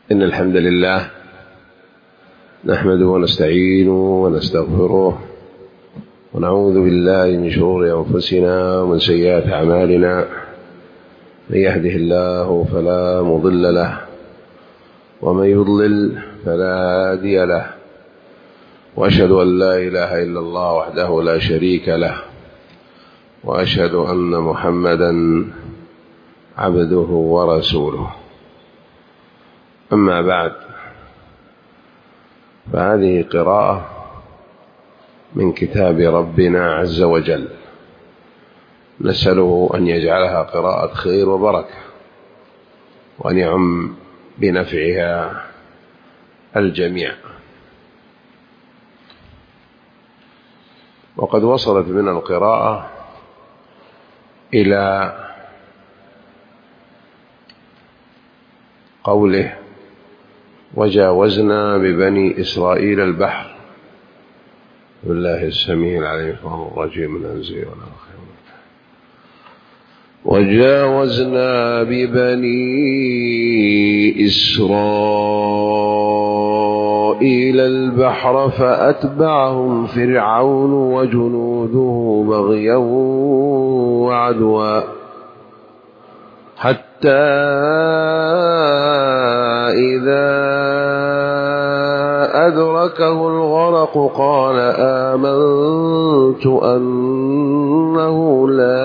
إن الحمد لله نحمده ونستعينه ونستغفره ونعوذ بالله من شرور أنفسنا ومن سيئات أعمالنا. من يهده الله فلا مضل له ومن يضلل فلا هادي له، وأشهد أن لا إله إلا الله وحده لا شريك له، وأشهد أن محمدا عبده ورسوله. أما بعد، فهذه قراءة من كتاب ربنا عز وجل، نسأله أن يجعلها قراءة خير وبركة، وأن يعم بنفعها الجميع. وقد وصلت من القراءة إلى قوله: وجاوزنا ببني إسرائيل البحر. بالله السميع العليم من الرجيم من همزه ونفخه. وجاوزنا ببني إسرائيل البحر فأتبعهم فرعون وجنوده بغيا وعدوا، حتى إذا أدركه الغرق قال آمنت أنه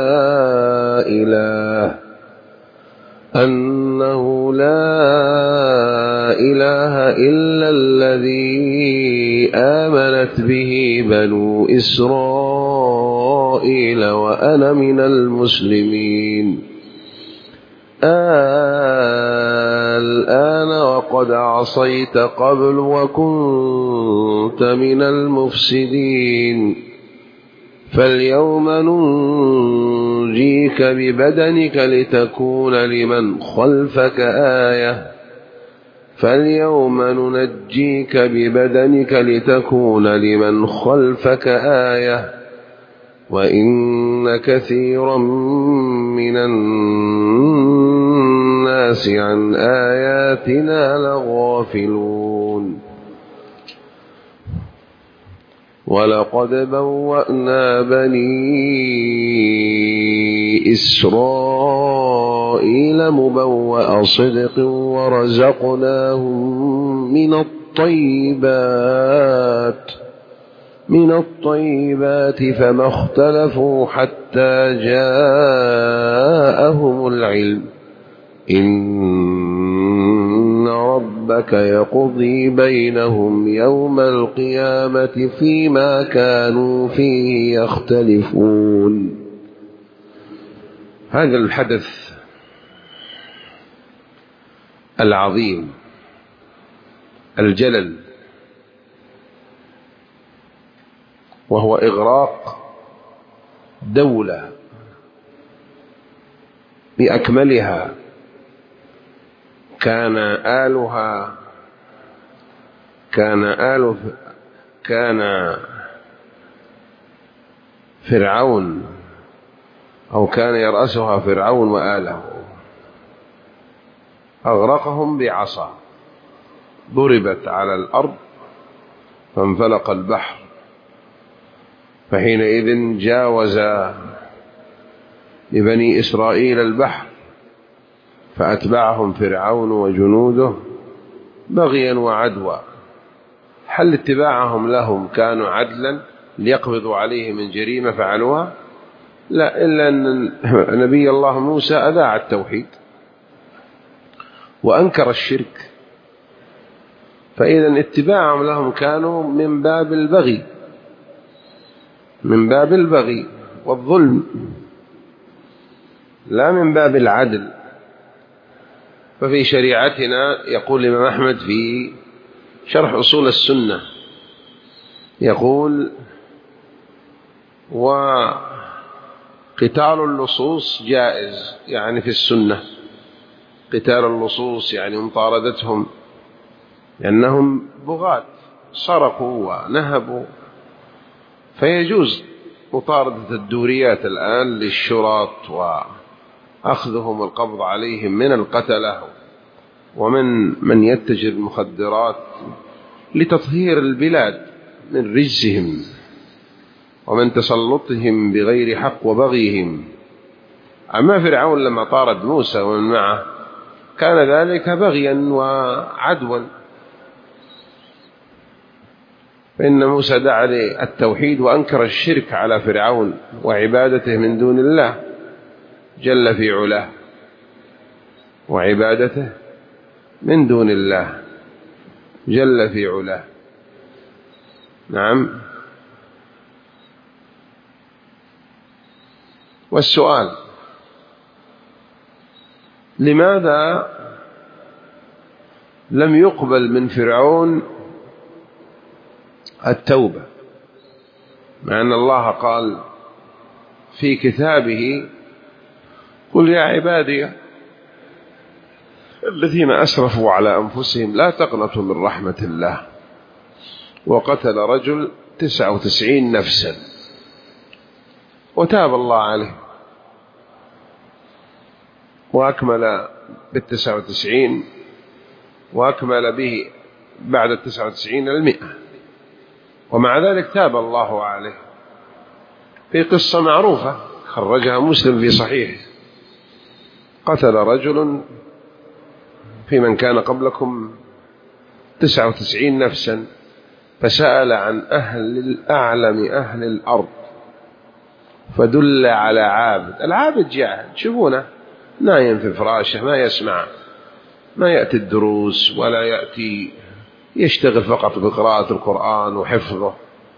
لا إله إلا الذي آمنت به بنو إسرائيل وأنا من المسلمين. الآن وقد عصيت قبل وكنت من المفسدين، فاليوم ننجيك ببدنك لتكون لمن خلفك آية، وإن كثيرا من الناس عن آياتنا لغافلون. ولقد بوأنا بني إسرائيل مبوأ صدق ورزقناهم من الطيبات فما اختلفوا حتى جاءهم العلم، إن ربك يقضي بينهم يوم القيامة فيما كانوا فيه يختلفون. هذا الحدث العظيم الجلل، وهو إغراق دولة بأكملها كان فرعون أو كان يرأسها فرعون وآله، أغرقهم بعصا ضربت على الأرض فانفلق البحر، فحينئذ جاوز لبني إسرائيل البحر فأتبعهم فرعون وجنوده بغيا وعدوا. هل اتباعهم لهم كانوا عدلا ليقبضوا عليه من جريمة فعلوها؟ لا، إلا أن نبي الله موسى أذاع التوحيد وأنكر الشرك، فإذا اتباعهم لهم كانوا من باب البغي والظلم، لا من باب العدل. ففي شريعتنا يقول الإمام أحمد في شرح أصول السنة، يقول: وقتال اللصوص جائز، يعني في السنة قتال اللصوص يعني مطاردتهم، لأنهم بغاة سرقوا ونهبوا، فيجوز مطاردة الدوريات الآن للشراط وأخذهم القبض عليهم من القتلة ومن يتجر المخدرات لتطهير البلاد من رجسهم ومن تسلطهم بغير حق وبغيهم. أما فرعون لما طارد موسى ومن معه كان ذلك بغيا وعدوا، فإن موسى دعا للتوحيد وأنكر الشرك على فرعون وعبادته من دون الله جل في علاه، وعبادته من دون الله جل في علاه. نعم. والسؤال: لماذا لم يقبل من فرعون التوبة، مع أن الله قال في كتابه: قل يا عبادي الذين أسرفوا على أنفسهم لا تقنطوا من رحمة الله، وقتل رجل 99 نفسا وتاب الله عليه وأكمل بال99 وأكمل به بعد 99 100، ومع ذلك تاب الله عليه. في قصة معروفة خرجها مسلم في صحيح: قتل رجل في من كان قبلكم 99 نفسا، فسأل عن أعلم أهل الأرض فدل على عابد. العابد جاهل، تشوفونه نايم في فراشه، ما يسمع، ما يأتي الدروس ولا يأتي، يشتغل فقط بقراءة القرآن وحفظه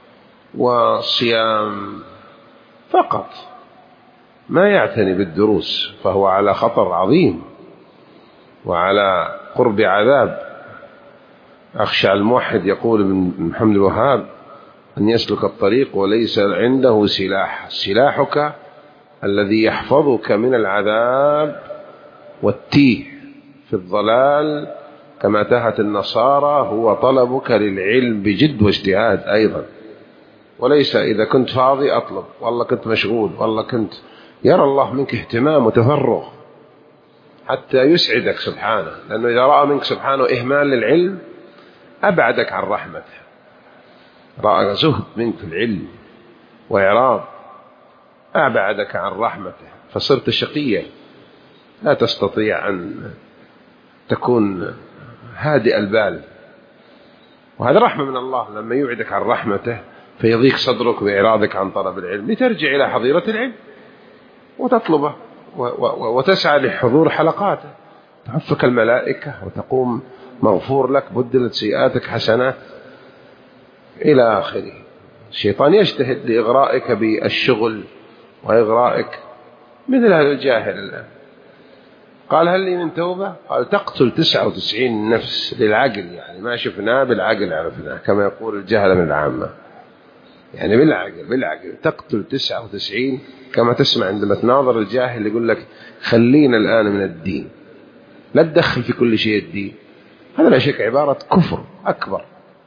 والصيام فقط، ما يعتني بالدروس، فهو على خطر عظيم وعلى قرب عذاب. أخشى الموحد يقول ابن محمد الوهاب أن يسلك الطريق وليس عنده سلاح، سلاحك الذي يحفظك من العذاب والتيه في الضلال كما تهت النصارى هو طلبك للعلم بجد واجتهاد أيضا، وليس إذا كنت فاضي أطلب، والله كنت مشغول، والله كنت. يرى الله منك اهتمام وتفرغ حتى يسعدك سبحانه، لأنه إذا رأى منك سبحانه إهمال للعلم أبعدك عن رحمته، رأى زهد منك في العلم وإعراض أبعدك عن رحمته، فصرت شقيا لا تستطيع أن تكون هادئ البال. وهذا رحمة من الله لما يبعدك عن رحمته فيضيق صدرك بإعراضك عن طلب العلم، لترجع إلى حظيرة العلم وتطلبه وتسعى لحضور حلقاته، تحفك الملائكة وتقوم مغفور لك، بدلت سيئاتك حسنات إلى آخره. الشيطان يجتهد لإغرائك بالشغل وإغرائك مثل هذا الجاهل الآن. قال: هل لي من توبة؟ قال: تقتل 99 نفس للعقل، يعني ما شفناه بالعقل عرفناه، كما يقول الجهل من العامة، يعني بالعقل تقتل 99، كما تسمع عندما تناظر الجاهل يقول لك خلينا الآن من الدين، لا تدخل في كل شيء الدين. هذا لا شك عبارة كفر أكبر.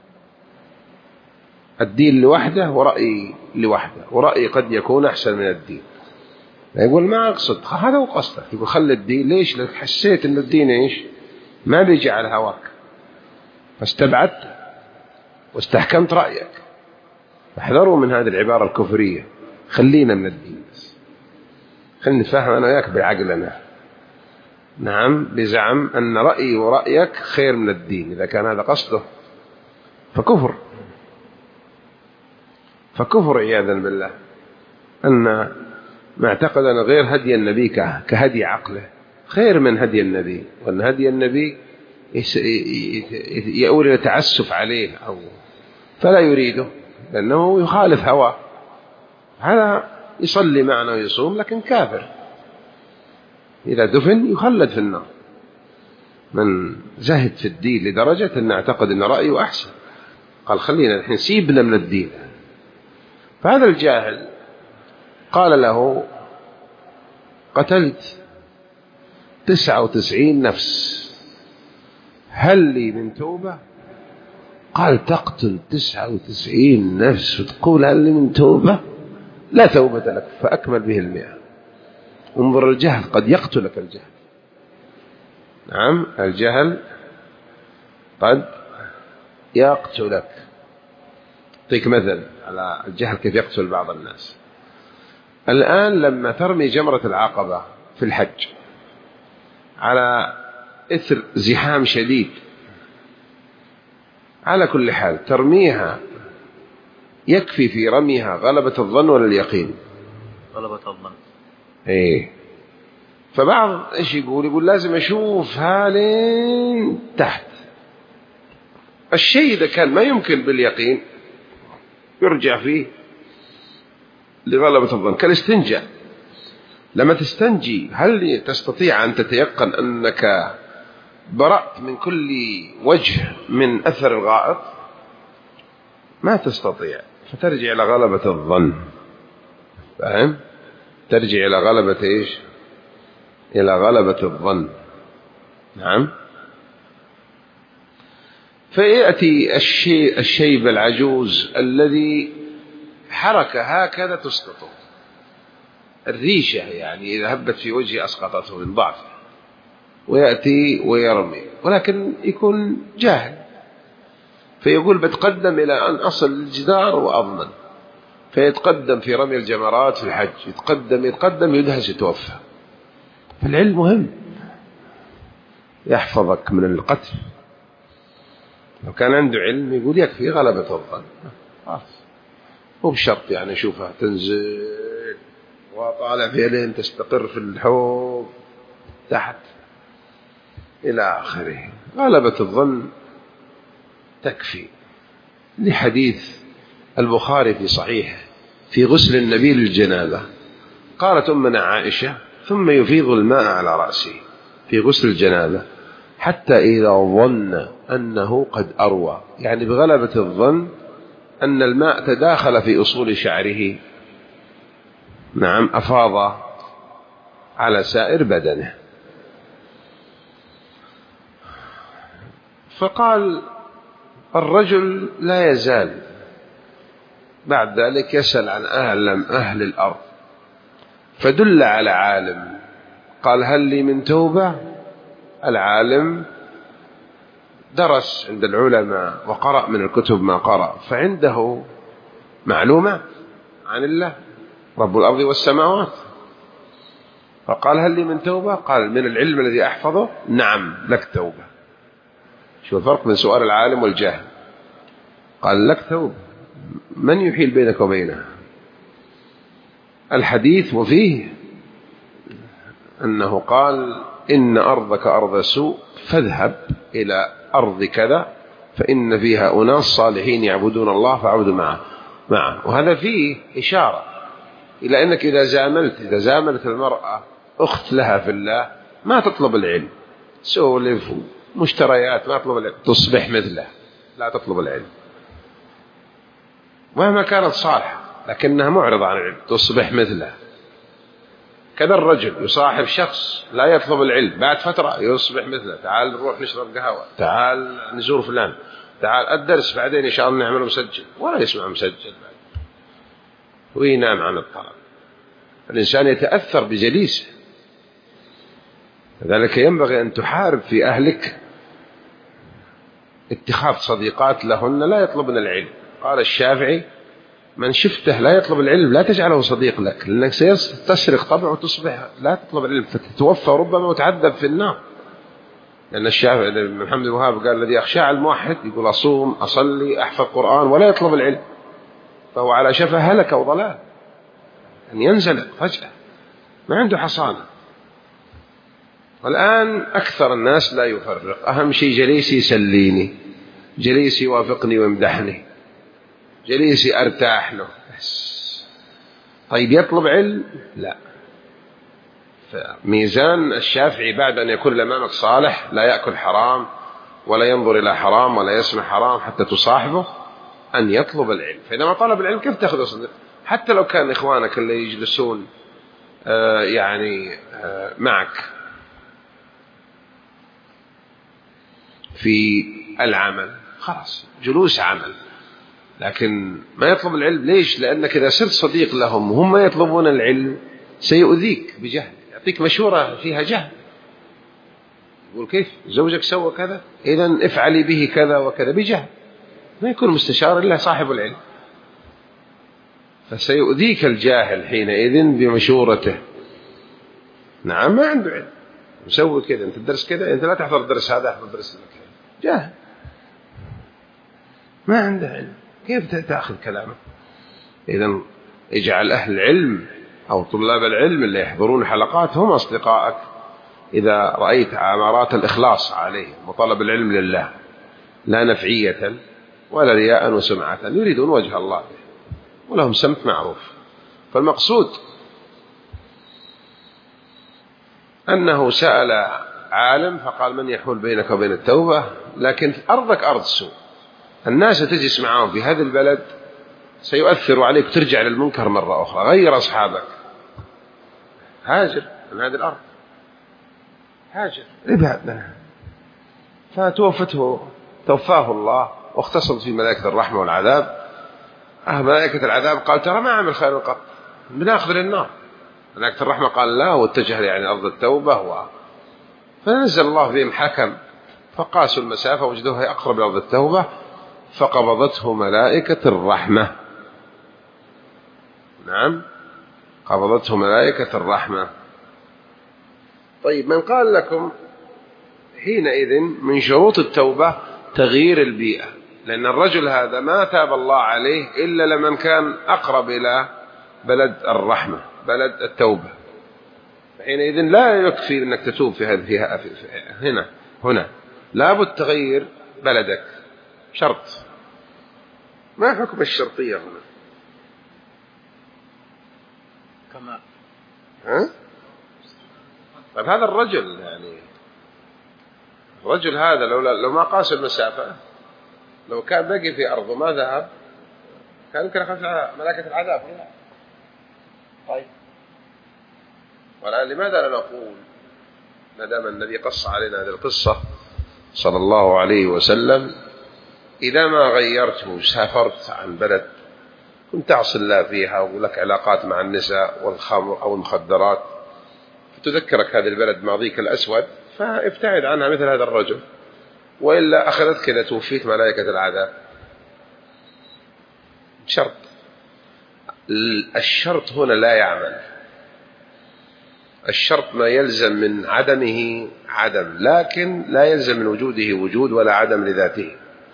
الدين لوحده ورأي لوحده، ورأي قد يكون أحسن من الدين. يقول ما أقصد، هذا هو قصدك، يقول خلي الدين. ليش؟ لك حسيت أن الدين إيش ما بيجي على هواك فاستبعدت واستحكمت رأيك. احذروا من هذه العبارة الكفرية، خلينا من الدين بس، خلينا نفهم أنا وياك بعقلنا. نعم، بزعم أن رأيي ورأيك خير من الدين. إذا كان هذا قصده فكفر عياذا بالله. أن ما اعتقد أن غير هدي النبي كهدي عقله خير من هدي النبي، وأن هدي النبي يؤول إلى تعسف عليه أو فلا يريده لأنه يخالف هواه. هذا يصلي معنا ويصوم لكن كافر، إذا دفن يخلد في النار. من زهد في الدين لدرجة أن اعتقد أن رأيه أحسن، قال خلينا الحين سيبنا من الدين. فهذا الجاهل قال له: قتلت 99 نفس، هل لي من توبة؟ قال: تقتل 99 نفس وتقول هل لي من توبة؟ لا توبة لك، فأكمل به 100. انظر الجهل، قد يقتلك الجهل. نعم، الجهل قد يقتلك. أعطيك مثل على الجهل كيف يقتل بعض الناس. الآن لما ترمي جمرة العقبة في الحج على إثر زحام شديد، على كل حال ترميها، يكفي في رميها غلبة الظن ولا اليقين؟ غلبة الظن. إيه. فبعض إيش يقول لازم أشوف هالين تحت. الشيء إذا كان ما يمكن باليقين يرجع فيه لغلبة الظن. كالاستنجاء، لما تستنجي هل تستطيع أن تتيقن أنك برأت من كل وجه من أثر الغائط؟ ما تستطيع، فترجع إلى غلبة الظن. فاهم؟ ترجع إلى غلبة إيش؟ إلى غلبة الظن. نعم. فيأتي الشيب العجوز الذي حركة هكذا تسقطه، الريشة يعني إذا هبت في وجهه أسقطته من ضعف، ويأتي ويرمي، ولكن يكون جاهل، فيقول بتقدم إلى أن أصل الجدار وأضمن، فيتقدم في رمي الجمرات في الحج، يتقدم يدهش يتوفى. فالعلم مهم، يحفظك من القتل. لو كان عنده علم يقول يكفي غلبة الظن، مو بشرط يعني شوفها تنزل وطالع فيها لين تستقر في الحوض تحت إلى آخره. غلبة الظن تكفي. لحديث البخاري في صحيحه في غسل النبي للجنابة، قالت أمنا عائشة ثم يفيض الماء على رأسه في غسل الجنابة حتى إذا ظن أنه قد أروى، يعني بغلبة الظن أن الماء تداخل في أصول شعره، نعم، أفاض على سائر بدنه. فقال الرجل لا يزال بعد ذلك يسأل عن أهل الأرض، فدل على عالم، قال هل لي من توبة؟ العالم درس عند العلماء وقرأ من الكتب ما قرأ، فعنده معلومة عن الله رب الأرض والسماوات، فقال هل لي من توبة؟ قال من العلم الذي أحفظه نعم لك توبة. شو الفرق بين سؤال العالم والجاهل؟ قال لك توبة، من يحيل بينك وبينها؟ الحديث وفيه أنه قال إن أرضك أرض سوء فاذهب إلى أرض كذا فإن فيها أناس صالحين يعبدون الله فاعبدوا معه. وهذا فيه إشارة إلى أنك إذا زاملت المرأة أخت لها في الله ما تطلب العلم، سولف مشتريات، ما تطلب العلم، تصبح مثله، لا تطلب العلم مهما كانت صالحة لكنها معرضة عن العلم، تصبح مثله. كذا الرجل يصاحب شخص لا يطلب العلم، بعد فترة يصبح مثله، تعال نروح نشرب قهوة، تعال نزور فلان، تعال الدرس بعدين إن شاء الله نعمله مسجل، ولا يسمع مسجل بعد، وينام عن الطلب. الإنسان يتأثر بجليسه، لذلك ينبغي أن تحارب في أهلك اتخاذ صديقات لهن لا يطلبن العلم. قال الشافعي من شفته لا يطلب العلم لا تجعله صديق لك، لأنك ستسرق طبع وتصبح لا تطلب العلم فتتوفى ربما وتعذب في النار. لأن الشافعي محمد بن وهاب قال الذي يخشى على الموحد يقول أصوم أصلي أحفظ قرآن ولا يطلب العلم فهو على شفا هلك وضلال، أن ينزلق فجأة ما عنده حصانة. والآن أكثر الناس لا يفرق، أهم شيء جليسي يسليني، جليسي يوافقني ويمدحني، جليسي أرتاح له بس. طيب يطلب علم؟ لا. فميزان الشافعي بعد أن يكون الأمامك صالح لا يأكل حرام ولا ينظر إلى حرام ولا يسمع حرام حتى تصاحبه، أن يطلب العلم. فإذا ما طلب العلم كيف تأخذ صديق؟ حتى لو كان إخوانك اللي يجلسون معك في العمل خلاص جلوس عمل، لكن ما يطلب العلم. ليش؟ لأنك إذا صرت صديق لهم وهم ما يطلبون العلم سيؤذيك بجهل، يعطيك مشورة فيها جهل، يقول كيف زوجك سوى كذا إذن افعلي به كذا وكذا، بجهل. ما يكون مستشار إلا صاحب العلم، فسيؤذيك الجاهل حينئذ بمشورته. نعم، ما عنده علم، مسوي كذا، أنت تدرس كذا، أنت لا تحضر الدرس هذا، احضر الدرس كذا. جاهل ما عنده علم، كيف تأخذ كلامه؟ إذن اجعل أهل العلم أو طلاب العلم اللي يحضرون حلقات هم أصدقائك إذا رأيت عمارات الإخلاص عليهم وطلب العلم لله، لا نفعية ولا رياء وسمعة، يريدون وجه الله ولهم سمت معروف. فالمقصود أنه سأل عالم فقال من يحول بينك وبين التوبة، لكن أرضك أرض سوء، الناس تجلس معهم في هذا البلد سيؤثر عليك، ترجع للمنكر مرة أخرى. غير أصحابك، هاجر من هذه الأرض، هاجر ابعد منها. توفاه الله واختصص في ملائكة الرحمة والعذاب. ملائكة العذاب قال ترى ما عمل خير قط، بناخذ للنار. ملائكة الرحمة قال لا، واتجه يعني أرض التوبة فنزل الله بهم حكم، فقاسوا المسافة وجدوها أقرب لأرض التوبة، فقبضته ملائكة الرحمة. نعم، قبضته ملائكة الرحمة. طيب، من قال لكم حينئذ من شروط التوبة تغيير البيئة، لأن الرجل هذا ما تاب الله عليه إلا لمن كان أقرب إلى بلد الرحمة، بلد التوبة. حينئذ لا يكفي أنك تتوب هنا لابد تغير بلدك، شرط. ما حكم الشرطية هنا؟ كما طيب هذا الرجل يعني الرجل هذا لو ما قاس المسافة، لو كان بقي في أرضه ما ذهب، كان يمكن أخذ ملائكة العذاب. طيب، والآن لماذا لا نقول ما دام النبي قص علينا هذه القصة صلى الله عليه وسلم، إذا ما غيرت وسافرت عن بلد كنت تعصي الله فيها ولك علاقات مع النساء والخمر أو المخدرات، فتذكرك هذا البلد ماضيك الأسود، فابتعد عنها مثل هذا الرجل، وإلا أخذتك إذا توفيت ملائكة العذاب. شرط. الشرط هنا لا يعمل. الشرط ما يلزم من عدمه عدم، لكن لا يلزم من وجوده وجود ولا عدم لذاته.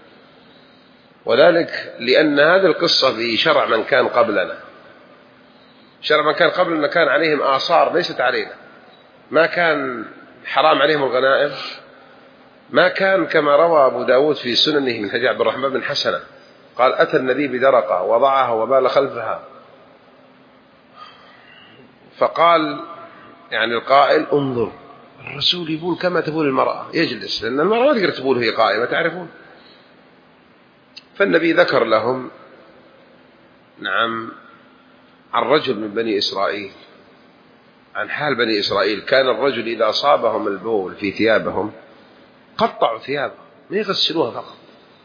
وذلك لأن هذه القصة في شرع من كان قبلنا. شرع من كان قبلنا كان عليهم آثار ليست علينا. ما كان حرام عليهم الغنائم، ما كان كما روى أبو داود في سننه من حديث عبد الرحمن بن حسنة قال أتى النبي بدرقة وضعها وبال خلفها، فقال يعني القائل انظر الرسول يقول كما تقول المرأة، يجلس، لأن المرأة ما تقدر تقول هي قائمة، تعرفون. فالنبي ذكر لهم نعم عن رجل من بني إسرائيل، عن حال بني إسرائيل، كان الرجل إذا أصابهم البول في ثيابهم قطعوا ثيابهم، ما يغسلوها فقط.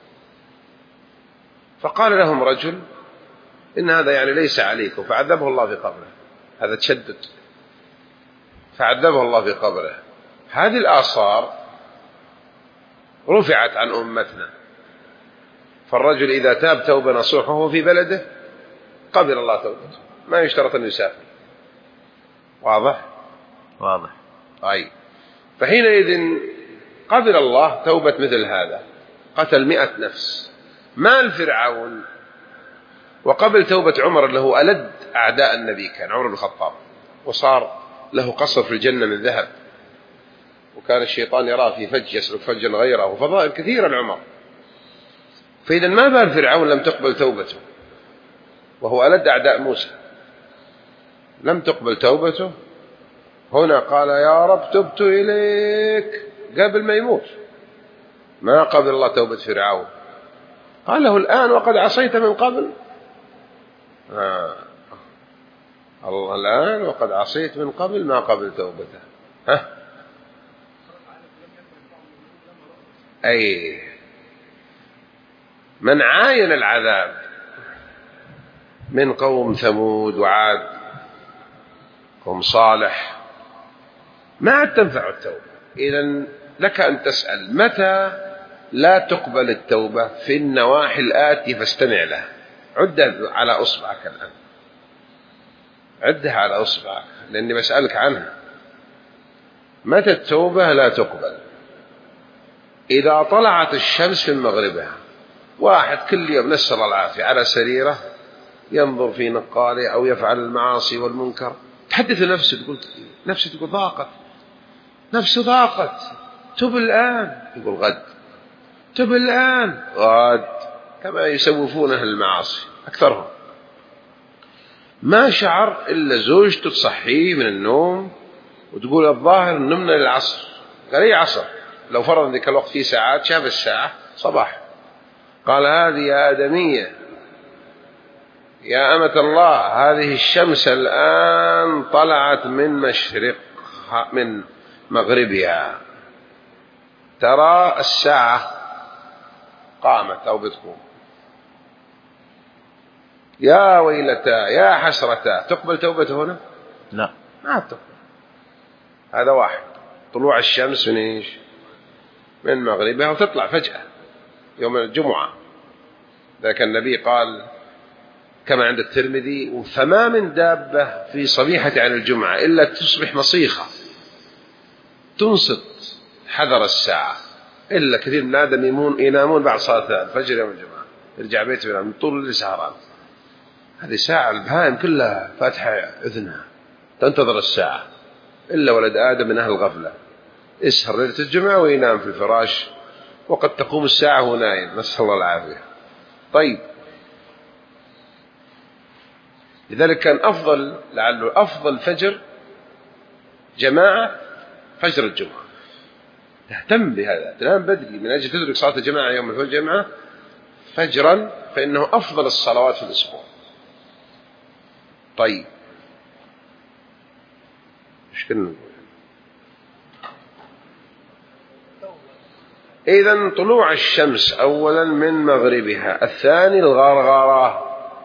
فقال لهم رجل إن هذا يعني ليس عليكم، فعذبه الله في قبره. هذا تشدد، فعذبه الله في قبره. هذه الآثار رفعت عن أمتنا، فالرجل إذا تاب توبة نصوح وهو في بلده قبل الله توبته، ما يشترط أن يسافر. واضح؟ واضح. أي. فحينئذ قبل الله توبة مثل هذا، قتل 100 نفس، مال فرعون. وقبل توبة عمر اللي هو ألد أعداء النبي كان عمر بن الخطاب، وصار له قصر في الجنة من ذهب، وكان الشيطان يراه في فج يسلك فجا غيره، وفضائل كثيرة العمر. فإذا ما بال فرعون لم تقبل توبته وهو ألد أعداء موسى، لم تقبل توبته. هنا قال يا رب تبت إليك قبل ما يموت، ما قبل الله توبة فرعون. قال له الآن وقد عصيت من قبل. الله الآن وقد عصيت من قبل، ما قبل توبته. أي من عاين العذاب من قوم ثمود وعاد قوم صالح ما عاد تنفع التوبة. إذن لك أن تسأل متى لا تقبل التوبة في النواحي الآتي فاستمع لها. عدها على أصبعك الآن، عدها على أصبعك لأني بسألك عنها. متى التوبة لا تقبل؟ إذا طلعت الشمس من مغربها. واحد كل يوم نسأل الله العافية على سريره ينظر في نقاله أو يفعل المعاصي والمنكر، تحدث نفسه تقول نفسه تقول ضاقت، نفسه ضاقت، تب الآن، يقول غد، تب الآن، غد، كما يسوفون أهل المعاصي أكثرهم. ما شعر إلا زوجته تصحيه من النوم وتقول الظاهر نمنا للعصر. قال أي عصر؟ لو فرض ذيك الوقت فيه ساعات، شاف الساعة صباح، قال هذه يا آدمية يا أمة الله، هذه الشمس الآن طلعت من مغربها، ترى الساعة قامت أو بتقوم. يا ويلتا يا حسرتا، تقبل توبته هنا؟ لا، ما تقبل. هذا واحد. طلوع الشمس من إيش؟ من مغربها، وتطلع فجأة يوم الجمعة. ذاك النبي قال كما عند الترمذي فما من دابة في صبيحة عن الجمعة إلا تصبح مصيخة تنصت حذر الساعة، إلا كثير من آدم ينامون بعد صلاة الفجر يوم الجمعة، يرجع بيته ينام من طول الليل سهران. هذه ساعة البهائم كلها فاتحة أذنها تنتظر الساعة، إلا ولد آدم من أهل الغفلة يسهر ليلة الجمعة وينام في الفراش، وقد تقوم الساعة وهو نايم، نسأل الله العافية. طيب، لذلك كان أفضل، لعله أفضل فجر جماعة فجر الجمعة. تهتم بهذا، تنام بدري من أجل تدرك صلاة الجماعة يوم الجمعة فجرا، فإنه أفضل الصلوات في الأسبوع. طيب، إيش كنا نقول؟ إذن طلوع الشمس أولا من مغربها، الثاني الغرغرة،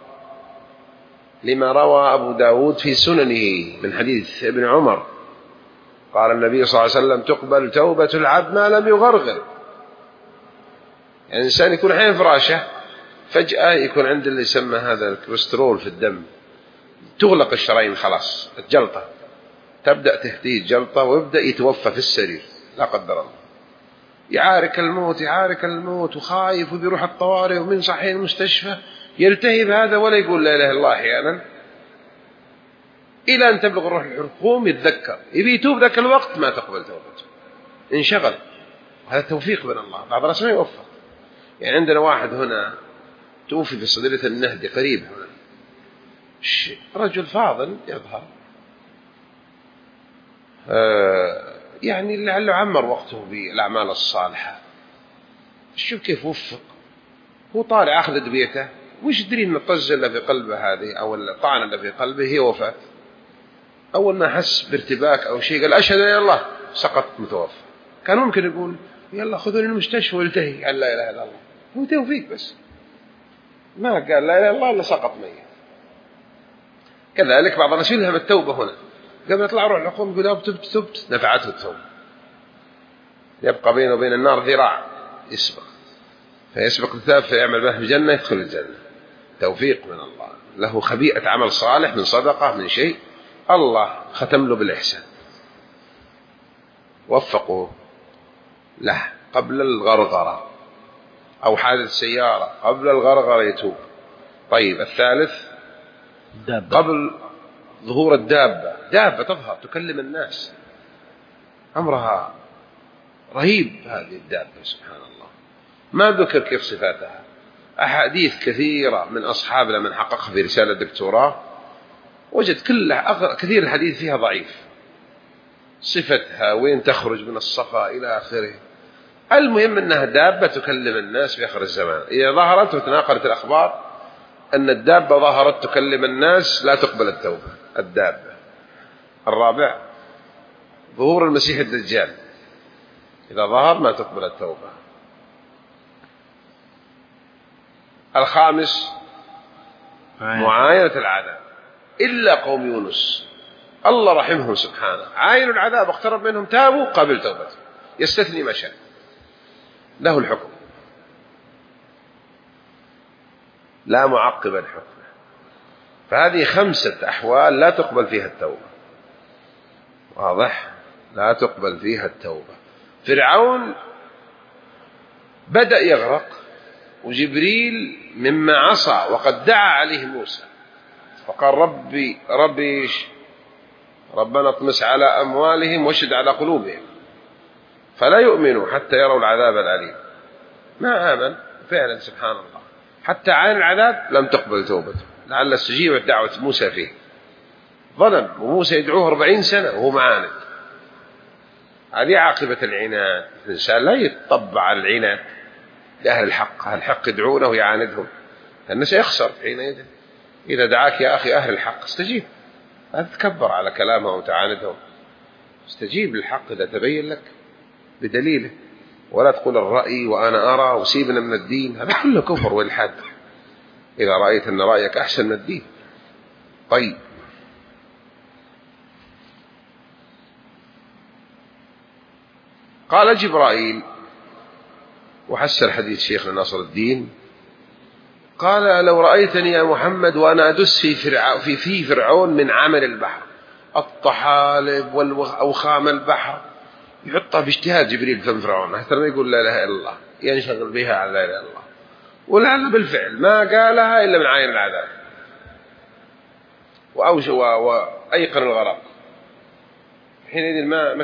لما روى أبو داود في سننه من حديث ابن عمر قال النبي صلى الله عليه وسلم تقبل توبة العبد ما لم يغرغر. يعني الإنسان يكون حين فراشه فجأة يكون عنده اللي يسمى هذا الكوليسترول في الدم، تغلق الشرايين خلاص، الجلطة تبدأ تهديه جلطة ويبدأ يتوفى في السرير لا قدر الله، يعارك الموت وخايف وبيروح الطوارئ ومن صحيح المستشفى، يلتهب هذا ولا يقول لا إله إلا الله أحيانا، إلى أن تبلغ الروح الحلقوم يتذكر يبي يتوب ذاك الوقت ما تقبل توبته، انشغل. هذا توفيق من الله، بعض الناس ما يوفق. يعني عندنا واحد هنا توفي في صديرة النهدي قريب هنا، رجل فاضل يظهر، يعني لعله عمر وقته بالأعمال الصالحة. شوف كيف وفق، هو طالع أخذ أدويته، وش يدري أن الطزة اللي في قلبه هذه أو الطعنة اللي في قلبه هي وفاة. أول ما حس بارتباك أو شيء قال أشهد أن لا إله إلا الله، سقط متوفى. كان ممكن يقول يلا خذوني المستشفى والتهي، قال لا إله إلا الله، هو توفيق بس، ما قال لا إله إلا الله إلا سقط ميت. كذلك بعض الناس يلهم التوبة هنا، قبل يطلع روح الحكومة يقول تبت نفعته التوبة، يبقى بينه وبين النار ذراع يسبق، فيسبق الثاب فيعمل به الجنة يدخل الجنة. توفيق من الله، له خبيئة عمل صالح من صدقة من شيء، الله ختم له بالإحسان، وفقوا له قبل الغرغرة، أو حادث سيارة قبل الغرغرة يتوب. طيب، الثالث دابة. قبل ظهور الدابة، دابة تظهر تكلم الناس، أمرها رهيب هذه الدابة سبحان الله، ما ذكر كيف صفاتها. أحاديث كثيرة من أصحابنا من حققها في رسالة دكتوراه وجد كثير الحديث فيها ضعيف، صفتها وين تخرج من الصفا إلى آخره. المهم أنها دابة تكلم الناس في آخر الزمان. إذا ظهرت وتناقلت الأخبار أن الدابة ظهرت تكلم الناس لا تقبل التوبة الدابة. الرابع ظهور المسيح الدجال، إذا ظهر ما تقبل التوبة. الخامس معاينة العذاب، إلا قوم يونس الله رحمهم سبحانه، عاينوا العذاب اقترب منهم تابوا قبل توبته، يستثني ما شاء، له الحكم لا معقب الحكم. فهذه 5 أحوال لا تقبل فيها التوبة. واضح؟ لا تقبل فيها التوبة. فرعون بدأ يغرق، وجبريل مما عصى وقد دعا عليه موسى فقال ربي ربنا اطمس على أموالهم واشد على قلوبهم فلا يؤمنوا حتى يروا العذاب الأليم. ما آمن فعلا، سبحان الله، حتى عين العذاب لم تقبل توبته، لعل استجيبت دعوة موسى فيه. ظلم، وموسى يدعوه 40 سنة وهو معاند. هذه عاقبة العناد. الإنسان لا يتطبع على العناد لأهل الحق. أهل الحق يدعونه ويعاندهم، لأنه سيخسر حينئذ. إذا دعاك يا أخي أهل الحق استجيب، لا تتكبر على كلامهم وتعاندهم. استجيب للحق إذا تبين لك بدليله، ولا تقول الرأي وأنا أرى وسيبنا من الدين. هذا كله كفر والحاد إذا رأيت أن رأيك أحسن من الدين. طيب، قال جبرائيل، وحسن حديث شيخنا ناصر الدين، قال لو رأيتني يا محمد وأنا أدس في فرعون من عمل البحر، الطحالب والأوخام البحر يحطها باجتهاد جبريل فم فرعون حتى ما يقول لا إله إلا الله، ينشغل بها على لا إله إلا الله، ولعل بالفعل ما قالها إلا من عين العذاب وأيقن الغرق. حينئذ ما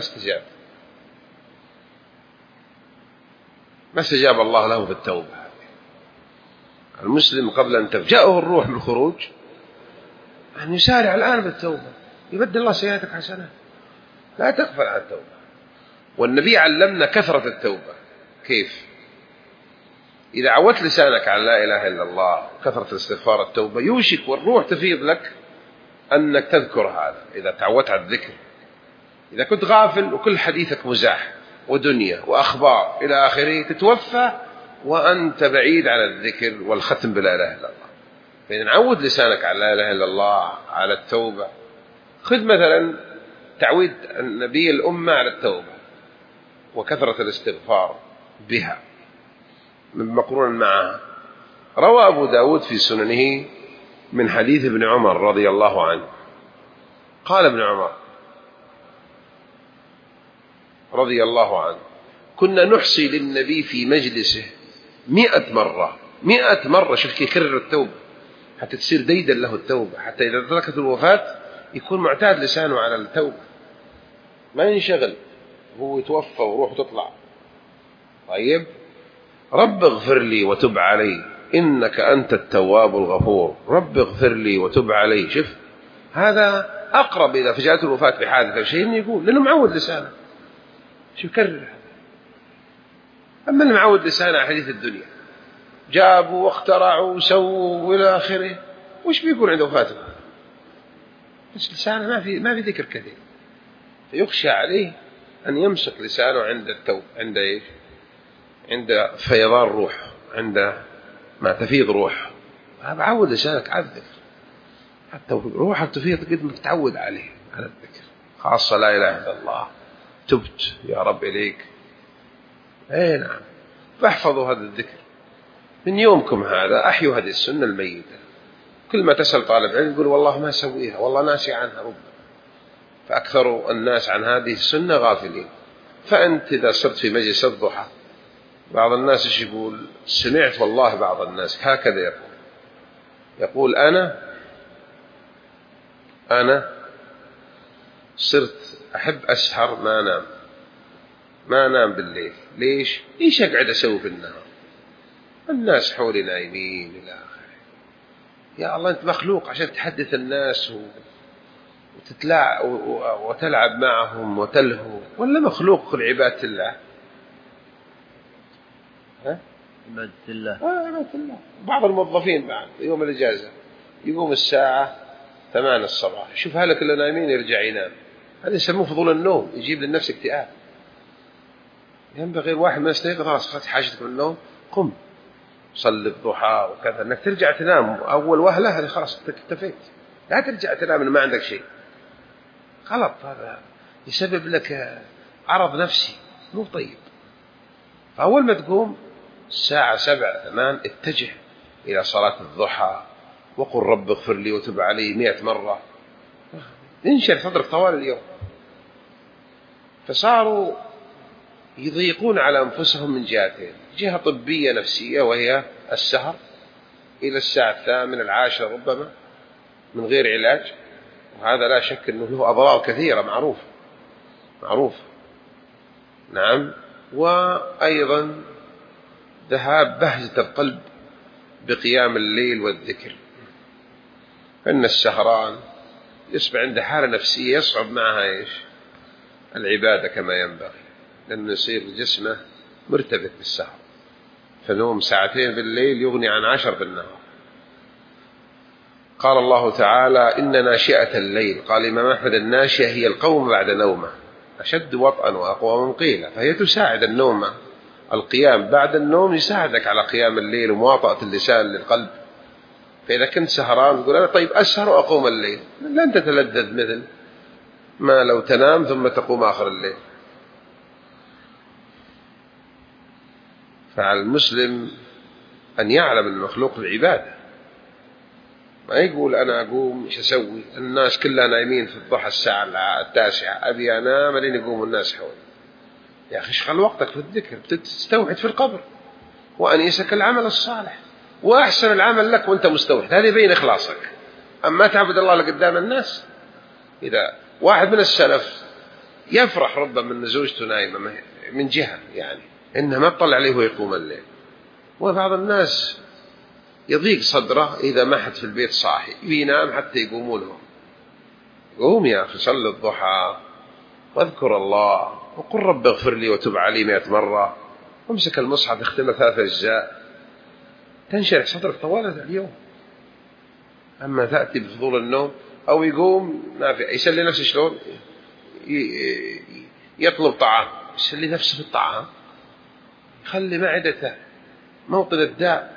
استجاب الله له في التوبة. المسلم قبل أن تفجأه الروح بالخروج أن يسارع الآن بالتوبة، يبدل الله سيئاتك حسنات، لا تغفل عن التوبة. والنبي علمنا كثرة التوبة. كيف؟ إذا عودت لسانك على لا إله إلا الله كثرة الاستغفار التوبة، يوشك والروح تفيض لك أنك تذكر هذا. إذا تعودت على الذكر، إذا كنت غافل وكل حديثك مزاح ودنيا وأخبار إلى آخره، تتوفى وأنت بعيد عن الذكر والختم بلا إله إلا الله. فإذا عود لسانك على لا إله إلا الله، على التوبة. خذ مثلا تعويد النبي الأمة على التوبة وكثرة الاستغفار بها مقرونا معها. روى أبو داود في سننه من حديث ابن عمر رضي الله عنه، قال ابن عمر رضي الله عنه: كنا نحصي للنبي في مجلسه 100 مرة. 100 مرة، شوف كيف يكرر التوبة حتى تصير ديدا له التوبة، حتى إذا تركت الوفاة يكون معتاد لسانه على التوبة، ما ينشغل هو يتوفى وروح تطلع. طيب، رب اغفر لي وتب علي إنك أنت التواب الغفور. رب اغفر لي وتب علي. شوف، هذا أقرب إذا فجأت الوفاة بحادث أو شيء يقول، لأنه معود لسانه. شوف كرر. أما اللي معود لسانه على حديث الدنيا، جابوا واخترعوا وسووا وإلى آخره، وش بيقول عند وفاته؟ بس لسانه ما في ذكر كثير، فيخشى عليه أن يمسك لسانه عند التوبة، عند إيش؟ عند فيضان روح، عند ما تفيض روح. عود لسانك على الذكر حتى روحك تفيض قد ما تتعود عليه، على الذكر، خاصة لا إله إلا الله. تبت يا رب إليك. أي نعم، فاحفظوا هذا الذكر من يومكم هذا، أحيوا هذه السنة الميتة. كل ما تسأل طالب علم يقول والله ما سويها، والله ناسي عنها ربما. فأكثر الناس عن هذه السنة غافلين. فأنت إذا صرت في مجلس الضحى، بعض الناس إيش يقول؟ سمعت والله بعض الناس هكذا يقول أنا صرت أحب أسهر، ما أنام بالليل. ليش أقعد أسوي في النهار؟ الناس حولي نايمين إلى آخره. يا الله، أنت مخلوق عشان تحدث الناس وتلعب معهم وتلهو، ولا مخلوق لعبادة الله؟ عبادة الله. عبادة الله. بعض الموظفين بعد يوم الإجازة يقوم الساعة 8 الصباح، يشوف هلا كلنا نايمين يرجع ينام. هذا يسموه فضول النوم، يجيب للنفس اكتئاب. ينبغي الواحد ما يستيقظ خلاص حاجتك من النوم، قم صلي الضحى وكذا، انك ترجع تنام اول وهله، هذه خلاص اكتفيت. لا ترجع تنام ان ما عندك شيء، غلط. هذا يسبب لك عرض نفسي، مو طيب. فأول ما تقوم الساعة 7 8 اتجه إلى صلاة الضحى وقل رب اغفر لي وتب علي 100 مرة، انشر صدرك طوال اليوم. فصاروا يضيقون على أنفسهم من جهتين: جهة طبية نفسية وهي السهر إلى الساعة 8 10 ربما من غير علاج، وهذا لا شك أنه له أضرار كثيرة معروف. نعم. وأيضا ذهاب بهجة القلب بقيام الليل والذكر، فإن السهران يصبح عنده حالة نفسية يصعب معها العبادة كما ينبغي، لأنه يصير جسمه مرتبط بالسهر. فنوم 2 ساعات بالليل يغني عن 10 بالنهار. قال الله تعالى: إن ناشئة الليل، قال الإمام أحمد: الناشئة هي القوم بعد نومه، أشد وطئا وأقوى قيلا. فهي تساعد النوم، القيام بعد النوم يساعدك على قيام الليل ومواطأة اللسان للقلب. فإذا كنت سهران تقول: أنا طيب أسهر وأقوم الليل، لن تتلذذ مثل ما لو تنام ثم تقوم آخر الليل. فعلى المسلم أن يعلم المخلوق العبادة، ما يقول أنا أقوم إيش أسوي، الناس كلها نايمين في الضحى الساعة 9 أبي أنام لين يقوم الناس حولي. يا أخي اشغل وقتك في الذكر، تستوحد في القبر، وأنيسك العمل الصالح، وأحسن العمل لك وأنت مستوحد، هذا يبين إخلاصك. أما تعبد الله لقدام الناس. إذا واحد من السلف يفرح ربما من زوجته نايمة من جهة إنها ما تطلع عليه ويقوم الليل، وبعض الناس يضيق صدره إذا ما حد في البيت صاحي ينام حتى يقوموا لهم. قوم يا أخي، صل الضحى واذكر الله وقل رب اغفر لي وتب علي 100 مرة، وامسك المصحف اختمه 3 أجزاء، تنشرح صدرك طوال اليوم. أما تأتي بفضول النوم أو يقوم ما في، يسلي نفسه شلون؟ يطلب طعام، يسلي نفسه في الطعام، يخلي معدته موطن الداء،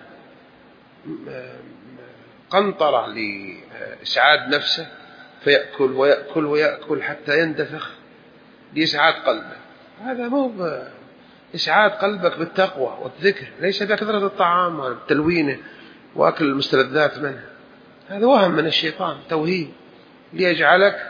قنطرة لإسعاد نفسه، فيأكل ويأكل ويأكل حتى يندفخ لإسعاد قلبه. هذا مو إسعاد قلبك بالتقوى والذكر، ليس بكثرة الطعام والتلوينه وأكل المستلذات منه. هذا وهم من الشيطان، توهيم ليجعلك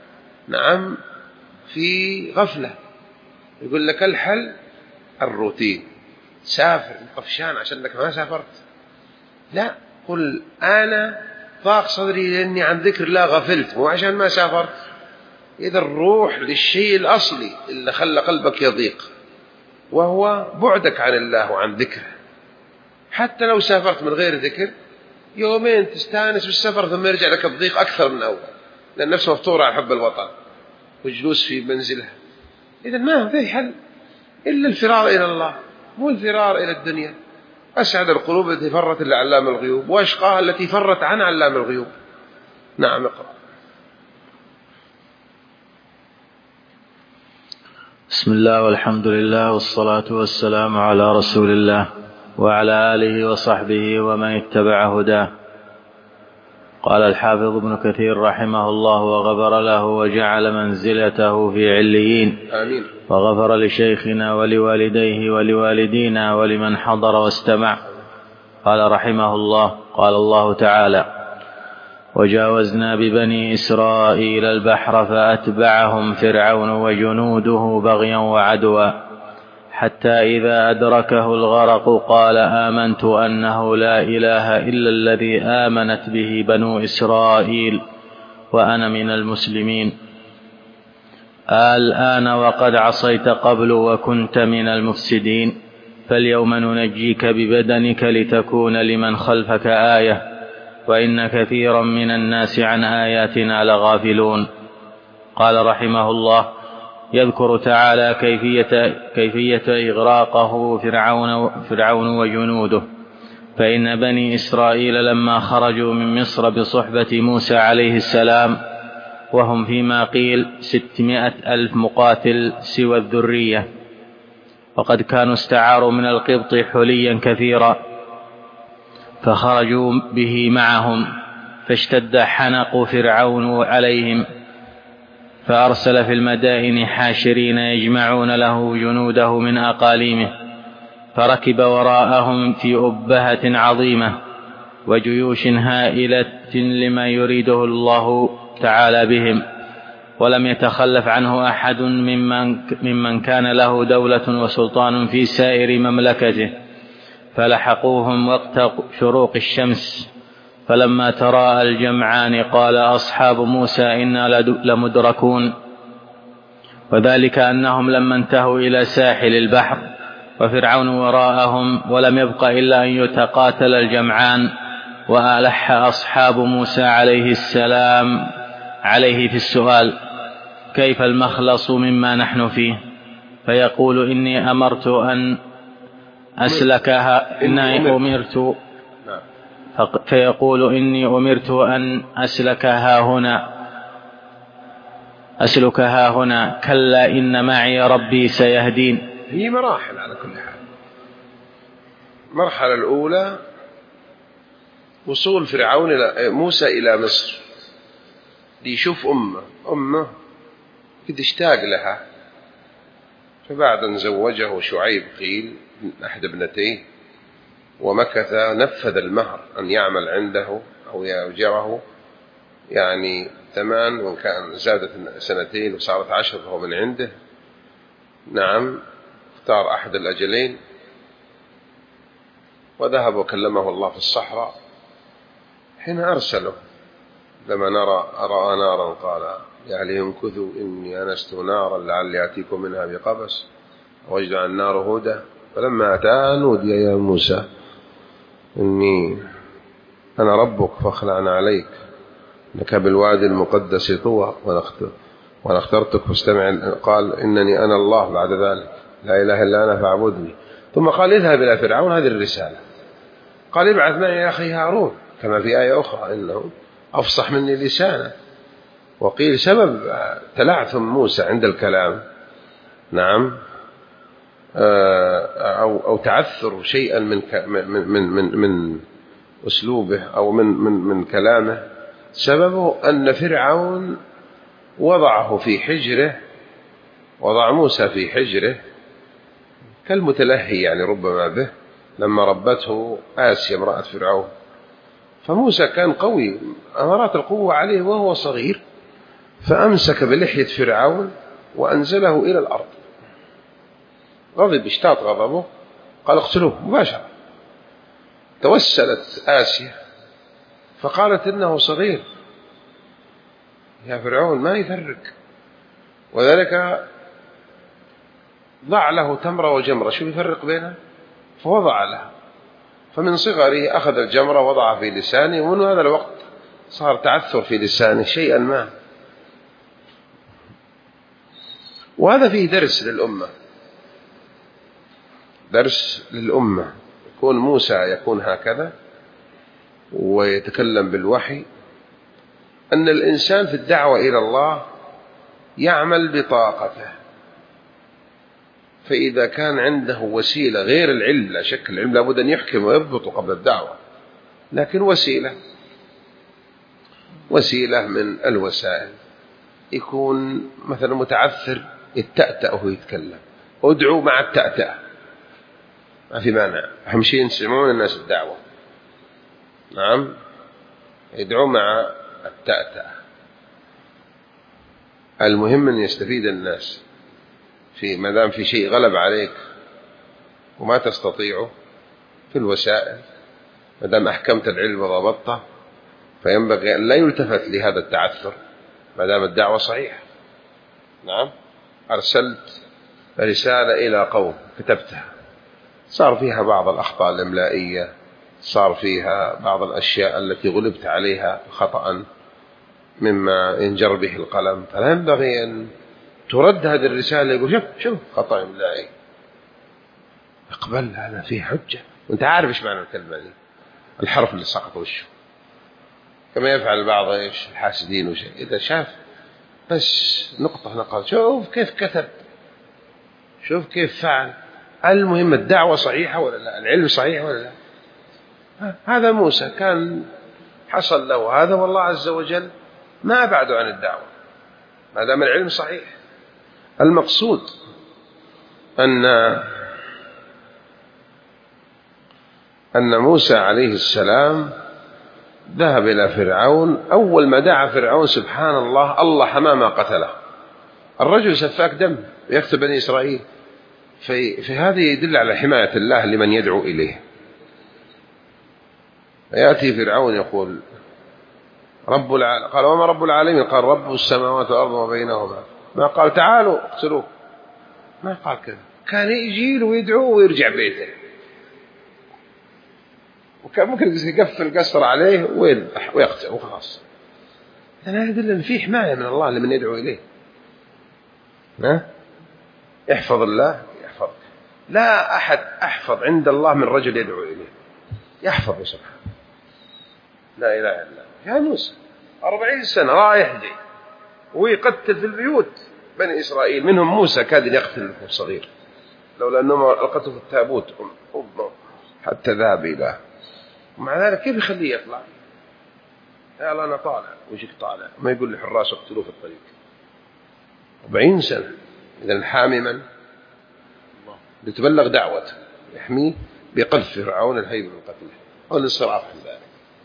في غفلة. يقول لك الحل الروتين، سافر طفشان عشانك ما سافرت، لا، قل أنا ضاق صدري لأني عن ذكر الله غفلت، مو عشان ما سافرت. إذا الروح للشيء الأصلي اللي خلى قلبك يضيق، وهو بعدك عن الله وعن ذكره. حتى لو سافرت من غير ذكر 2 تستانس بالسفر، ثم يرجع لك الضيق أكثر من أول، لأن نفسه مفطورة على حب الوطن والجلوس في منزلها. إذا ما في حل إلا الفرار إلى الله، مو الفرار إلى الدنيا. أسعد القلوب التي فرت لعلام الغيوب، وأشقاها التي فرت عن علام الغيوب. نعم، اقرأ. بسم الله والحمد لله والصلاة والسلام على رسول الله وعلى آله وصحبه ومن اتبع هداه. قال الحافظ ابن كثير رحمه الله وغفر له وجعل منزلته في عليين. آمين. وغفر لشيخنا ولوالديه ولوالدينا ولمن حضر واستمع. قال رحمه الله: قال الله تعالى: وجاوزنا ببني إسرائيل البحر فأتبعهم فرعون وجنوده بغيا وعدوا حتى إذا أدركه الغرق قال آمنت أنه لا إله إلا الذي آمنت به بنو إسرائيل وأنا من المسلمين. الآن وقد عصيت قبل وكنت من المفسدين، فاليوم ننجيك ببدنك لتكون لمن خلفك آية، وإن كثيرا من الناس عن آياتنا لغافلون. قال رحمه الله: يذكر تعالى كيفية إغراقه فرعون وجنوده. فإن بني إسرائيل لما خرجوا من مصر بصحبة موسى عليه السلام وهم فيما قيل 600,000 مقاتل سوى الذرية، وقد كانوا استعاروا من القبط حليا كثيرا، فخرجوا به معهم، فاشتد حنق فرعون عليهم، فأرسل في المدائن حاشرين يجمعون له جنوده من أقاليمه، فركب وراءهم في أبهة عظيمة وجيوش هائلة لما يريده الله تعالى بهم، ولم يتخلف عنه أحد ممن كان له دولة وسلطان في سائر مملكته، فلحقوهم وقت شروق الشمس، فلما تراءى الجمعان قال أصحاب موسى إنا لمدركون، وذلك أنهم لما انتهوا إلى ساحل البحر وفرعون وراءهم ولم يبق إلا أن يتقاتل الجمعان، وألح أصحاب موسى عليه السلام عليه في السؤال: كيف المخلص مما نحن فيه؟ فيقول إني أمرت أن أسلكها فيقول إني أمرت أن أسلكها هنا كلا إن معي ربي سيهدين. هي مراحل على كل حال. المرحلة الأولى وصول فرعون موسى إلى مصر ليشوف أمه قد اشتاق لها، فبعد أن زوجه شعيب قيل أحد ابنتيه ومكث نفذ المهر أن يعمل عنده أو يأجره يعني 8، وإن كان زادت 2 وصارت 10 فهو من عنده. نعم، اختار أحد الأجلين وذهب وكلمه الله في الصحراء. حين أرسله لما رأى نارا قال يا أهل امكثوا إني آنست نارا لعلي آتيكم منها بقبس وجد عن النار هدى، فلما أتاه نودي يا موسى إني أنا ربك فاخلع عليك إنك بالوادي المقدس طوى وأنا اخترتك فاستمع. قال إنني أنا الله بعد ذلك لا إله إلا أنا فاعبدني. ثم قال اذهب إلى فرعون هذه الرسالة. قال ابعث معي يا أخي هارون، كما في آية أخرى إنه أفصح مني لسانا. وقيل سبب تلعثم موسى عند الكلام، نعم، أو تعثر شيئا من أسلوبه أو من كلامه، سببه أن فرعون وضع موسى في حجره كالمتلهي يعني ربما به، لما ربته آسيا امرأة فرعون. فموسى كان قوي أمارات القوة عليه وهو صغير، فأمسك بلحية فرعون وأنزله إلى الأرض. غضب، اشتاط غضبه، قال اقتلوه مباشرة. توسلت آسيا فقالت إنه صغير يا فرعون ما يفرق، وذلك ضع له تمرة وجمرة، شو يفرق بينها؟ فوضع لها، فمن صغره أخذ الجمرة وضعها في لسانه، ومن هذا الوقت صار تعثر في لسانه شيئا ما. وهذا فيه درس للأمة. يكون موسى يكون هكذا ويتكلم بالوحي، أن الإنسان في الدعوة إلى الله يعمل بطاقته، فإذا كان عنده وسيلة غير العلم، لا شك العلم لابد أن يحكم ويضبط قبل الدعوة، لكن وسيلة من الوسائل، يكون مثلا متعثر يتأتأ وهو يتكلم، ادعو مع التأتأة ما في مانع، أهم شيء يسمعون الناس الدعوة. نعم، يدعو مع التأتأة. المهم أن يستفيد الناس ما دام في شيء غلب عليك وما تستطيعه في الوسائل، ما دام أحكمت العلم وضبطته، فينبغي أن لا يلتفت لهذا التعثر ما دام الدعوة صحيحة. نعم، أرسلت رسالة إلى قوم كتبتها، صار فيها بعض الأخطاء الإملائية، صار فيها بعض الأشياء التي غلبت عليها خطأ مما ينجر به القلم، فلا ينبغي أن ترد هذه الرسالة يقول شوف خطأ إملائي، اقبل هذا فيه حجة، وانت عارف ايش معنى الكلمة دي، الحرف اللي سقط وشه، كما يفعل بعض الحاسدين وشيء، إذا شاف بس نقطة نقل شوف كيف كتب، شوف كيف فعل. المهم الدعوة صحيحة ولا لا، العلم صحيح ولا لا. هذا موسى كان حصل له هذا، والله عز وجل ما أبعده عن الدعوة، ما دام العلم صحيح. المقصود أن موسى عليه السلام ذهب إلى فرعون. أول ما دعا فرعون سبحان الله الله حماما قتله. الرجل سفاك دم يقتل بني إسرائيل، فهذا يدل على حماية الله لمن يدعو إليه. يأتي فرعون يقول قال وما رب العالمين؟ قال رب السماوات والأرض وما بينهما. ما قال تعالوا اقتلوه، ما قال كذا. كان يجي له ويدعوه ويرجع بيته، وكان ممكن يقفل قصر عليه ويقتل وخلاص. هذا يدل أن في حماية من الله لمن يدعو إليه. احفظ الله يحفظ. لا أحد أحفظ عند الله من رجل يدعو إليه، يحفظه سبحانه. لا إله إلا الله. يا موسى 40 سنة رايح جاي ويقتل في البيوت بني إسرائيل، منهم موسى كاد يقتل الصغير لولا أنهم ألقته في التابوت حتى ذهب إليه. ومع ذلك كيف يخليه يطلع؟ قال أنا طالع. ويجيك طالع ما يقول لحراس اقتلوه في الطريق. 40 سنة. إذا الحامي من؟ الله. لتبلغ دعوته يحميه بقذف فرعون الهيب من قتله أو الانصراف عن ذلك.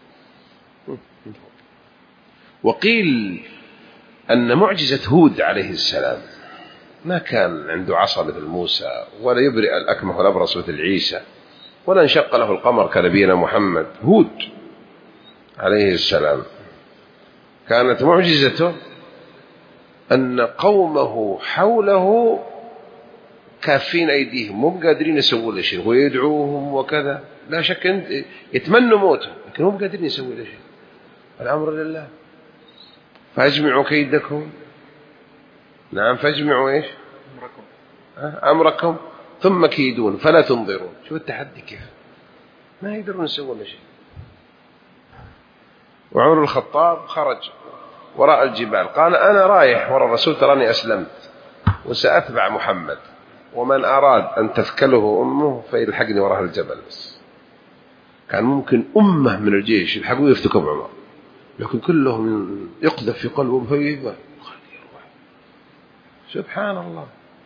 وقيل أن معجزة هود عليه السلام ما كان عنده عصا مثل موسى، ولا يبرئ الأكمه والأبرص مثل عيسى، ولا انشق له القمر كنبينا محمد. هود عليه السلام كانت معجزته أن قومه حوله كافين أيديهم، مو قادرين يسووا له شيء، ويدعوهم وكذا. لا شك أن يتمنوا موته لكن هم قادرين يسووا له شيء. الأمر لله. فاجمعوا كيدكم. نعم فاجمعوا إيش؟ أمركم ثم كيدون فلا تنظرون. شو التحدي كيف؟ ما يقدرون يسووا له شيء. وعمر الخطاب خرج وراء الجبال قال أنا رايح وراء الرسول، تراني أسلمت وسأتبع محمد، ومن أراد أن تثكله أمه فيلحقني وراء الجبل. بس كان ممكن أمة من الجيش يلحقوا يفتكوا بعمر، لكن كلهم يقذف في قلبهم فيبقى سبحان الله.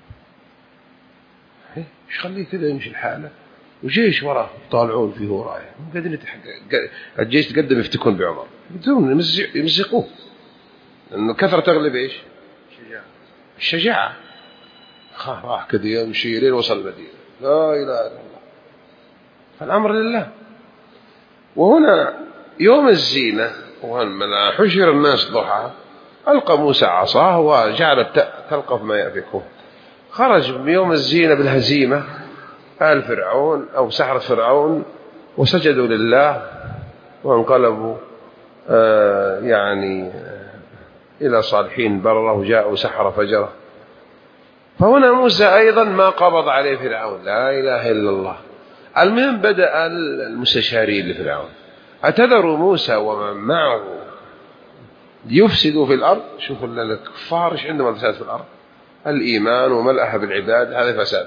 ايش خليه كذا يمشي الحالة وجيش وراه طالعون فيه ورايه، مو قادرين يتحقق. الجيش تقدم يفتكون بعمر، بدون يمزقوه، لأنه كثرة تغلب ايش؟ الشجاعة. راح كذا يمشي لين وصل المدينة. لا إله إلا الله. فالأمر لله. وهنا يوم الزينة ومن حشر الناس ضحى ألقى موسى عصاه وجعلت تلقف ما يأفكه. خرج بيوم الزينة بالهزيمة آل فرعون أو سحرة فرعون وسجدوا لله وانقلبوا إلى صالحين برره وجاءوا سحرة فجرة. فهنا موسى أيضا ما قبض عليه فرعون. لا إله إلا الله. المهم بدأ المستشارين لفرعون أتذر موسى ومن معه ليفسدوا في الأرض. شوفوا الكفار إيش عندهم الفساد في الأرض؟ الإيمان وملأها بالعباد، هذا فساد.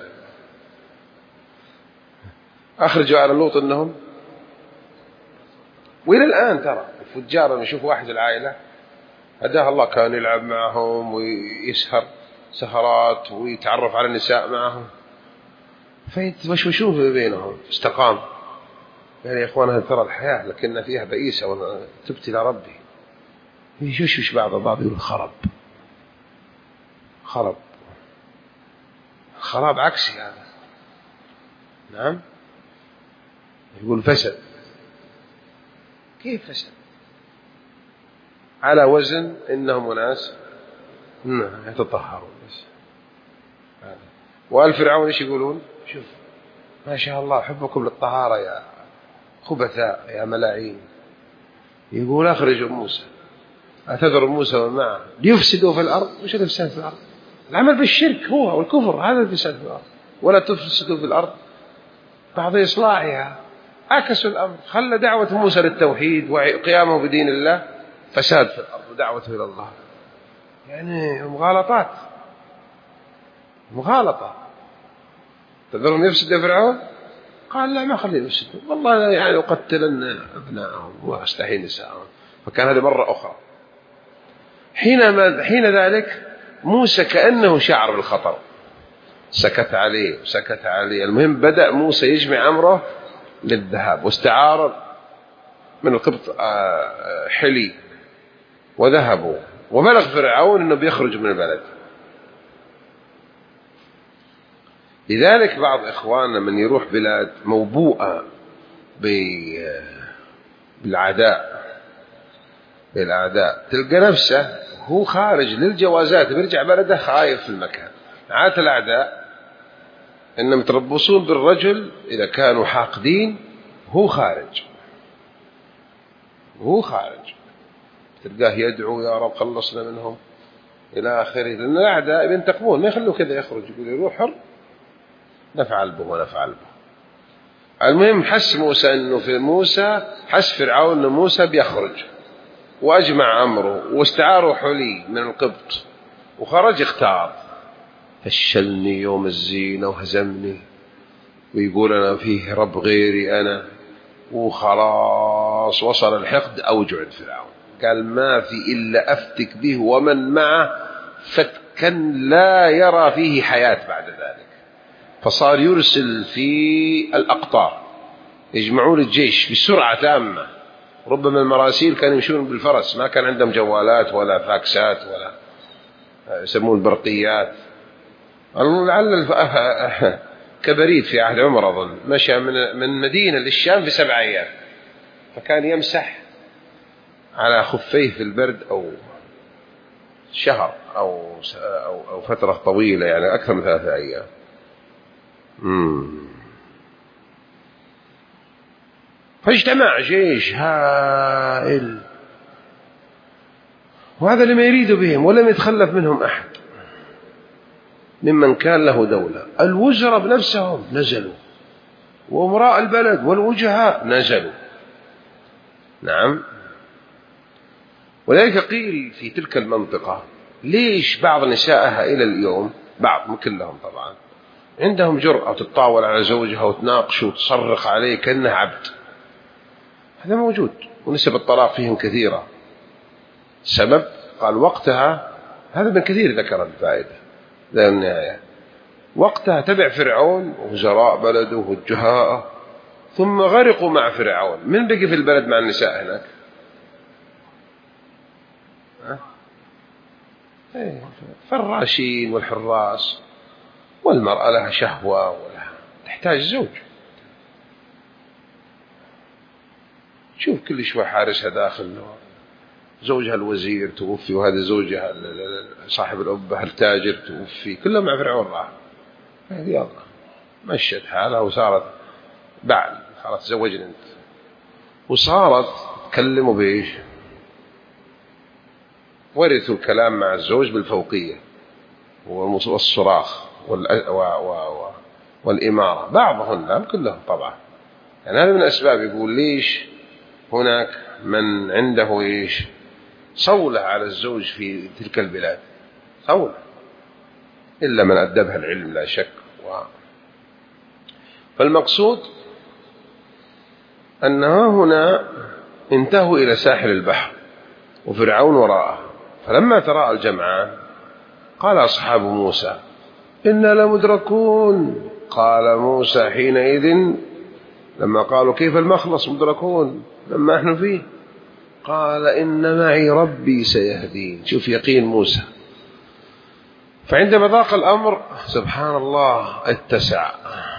أخرجوا على لوط أنهم، وإلى الآن ترى الفجار لما يشوف واحد العائلة هداها الله كان يلعب معهم ويسهر سهرات ويتعرف على النساء معهم فيتوشوشون بينهم، استقام. يعني يا إخوان ترى الحياة لكن فيها بئيسة وتبت إلى ربي. يشوش بعض يقول خراب عكسي هذا. نعم يقول فسد. كيف فسد؟ على وزن إنهم أناس يتطهرون بس. وآل فرعون إيش يقولون؟ شوف ما شاء الله حبكم للطهارة يا خبثاء يا ملاعين. يقول أخرجوا موسى أتذر موسى ومعه ليفسدوا في الأرض. وش الفساد في الأرض؟ العمل بالشرك هو والكفر، هذا الفساد في الأرض. ولا تفسدوا في الأرض بعد إصلاحها. عكسوا الأمر، خلى دعوة موسى للتوحيد وقيامه بدين الله فساد في الأرض ودعوته إلى الله. يعني مغالطة. تذرهم يفسد فرعون؟ قال لا ما خليه يفسد والله، يعني أقتلن أبنائهم وأستحيي نساءهم. فكان هذه مرة أخرى. حين ذلك موسى كأنه شعر بالخطر، سكت عليه. المهم بدأ موسى يجمع أمره للذهاب، واستعار من القبط حلي، وذهبوا، وبلغ فرعون أنه بيخرج من البلد. لذلك بعض إخواننا من يروح بلاد موبوءة بالأعداء تلقى نفسه هو خارج للجوازات بيرجع بلده خايف في المكان. عادة الأعداء إنهم يتربصون بالرجل إذا كانوا حاقدين، هو خارج تلقاه يدعو يا رب خلصنا منهم إلى آخره، لأن الأعداء بينتقمون، ما يخلوا كذا يخرج يقول يروح حر، نفعل به. المهم حس موسى أنه في موسى حس فرعون أن موسى بيخرج، وأجمع أمره واستعاروا حلي من القبط، وخرج اختار. فشلني يوم الزينة وهزمني، ويقول أنا فيه رب غيري أنا، وخلاص وصل الحقد أوجع فرعون. قال ما في إلا أفتك به ومن معه فتكا لا يرى فيه حياة بعد ذلك. فصار يرسل في الأقطار، يجمعون الجيش بسرعة تامة، ربما المراسيل كانوا يمشون بالفرس، ما كان عندهم جوالات ولا فاكسات ولا يسمون برقيات. لعل كبريت في عهد عمر أظن مشى من مدينة للشام في 7 أيام، فكان يمسح على خفيه في البرد أو شهر أو فترة طويلة، يعني أكثر من 3 أيام. فاجتمع جيش هائل، وهذا لما يريد بهم، ولم يتخلف منهم أحد ممن كان له دولة. الوزراء بنفسهم نزلوا، وأمراء البلد والوجهاء نزلوا. نعم. ولذلك قيل في تلك المنطقة ليش بعض نسائها إلى اليوم، بعض مو كلهم طبعا، عندهم جرأة تتطاول على زوجها وتناقش وتصرخ عليه كأنه عبد. هذا موجود، ونسب الطلاق فيهم كثيرة. سبب قال وقتها، هذا من كثير ذكر الفائدة ذا النهاية، وقتها تبع فرعون ووزراء بلده ووجهاءه، ثم غرقوا مع فرعون. من بقي في البلد مع النساء هناك؟ فراشين والحراس، والمرأة لها شهوة ولها تحتاج زوج. شوف كل شوي حارسها داخل، زوجها الوزير توفي، وهذا زوجها صاحب الأبة التاجر توفي، كلهم مع فرعون راح. يلا مشت حالها وصارت بعد خلاص تزوجني انت، وصارت تكلموا بإيش؟ ورثوا الكلام مع الزوج بالفوقية والصراخ والإمارة، بعضهن لا كلهم طبعا. يعني هذا من الأسباب. يقول ليش هناك من عنده إيش صولة على الزوج في تلك البلاد، صولة، إلا من أدبها العلم لا شك. فالمقصود أنها هنا انتهوا إلى ساحل البحر وفرعون وراءه. فلما تراءى الجمعان قال أصحاب موسى إنا لمدركون. قال موسى حينئذ لما قالوا كيف المخلص مدركون لما احنا فيه، قال إن معي ربي سيهدين. شوف يقين موسى. فعندما ضاق الأمر سبحان الله اتسع،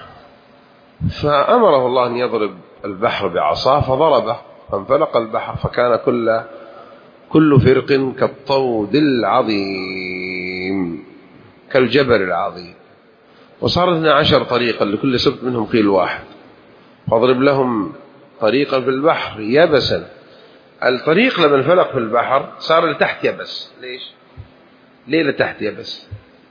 فأمره الله أن يضرب البحر بعصاه، فضربه فانفلق البحر، فكان كل فرق كالطود العظيم، كالجبل العظيم. وصار 12 طريقا لكل سبت منهم قيل واحد، فاضرب لهم طريقا في البحر يبسا. الطريق لما انفلق في البحر صار لتحت يبس. ليش؟ ليه لتحت يبس؟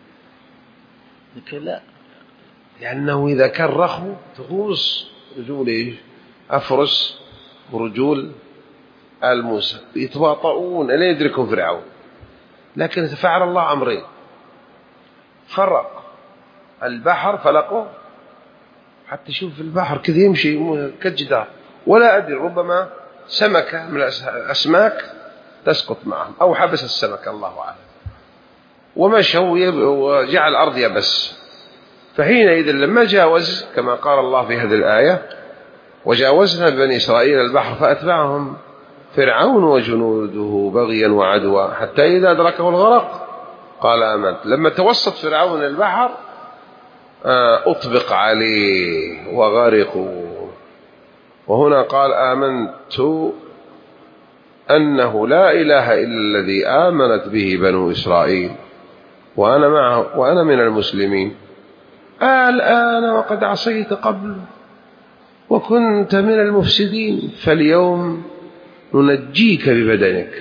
لا، لأنه إذا كان رخو تغوص رجول إيش؟ أفرس ورجول آل موسى يتواطؤون ألا يدركهم فرعون. لكن فعل الله أمرين، فرق البحر فلقه، حتى شوف البحر كذا يمشي كالجدار، ولا أدري ربما سمكة من الأسماك تسقط معهم أو حبس السمكة الله أعلم. ومشوا وجعل الأرض يبس. فحينئذ لما جاوز كما قال الله في هذه الآية وجاوزنا بني إسرائيل البحر فأتبعهم فرعون وجنوده بغيا وعدوا حتى إذا أدركه الغرق قال آمنت. لما توسط فرعون البحر أطبق عليه وغرقوا. وهنا قال آمنت أنه لا إله إلا الذي آمنت به بنو إسرائيل وأنا من المسلمين. الآن وقد عصيت قبل وكنت من المفسدين فاليوم ننجيك ببدنك.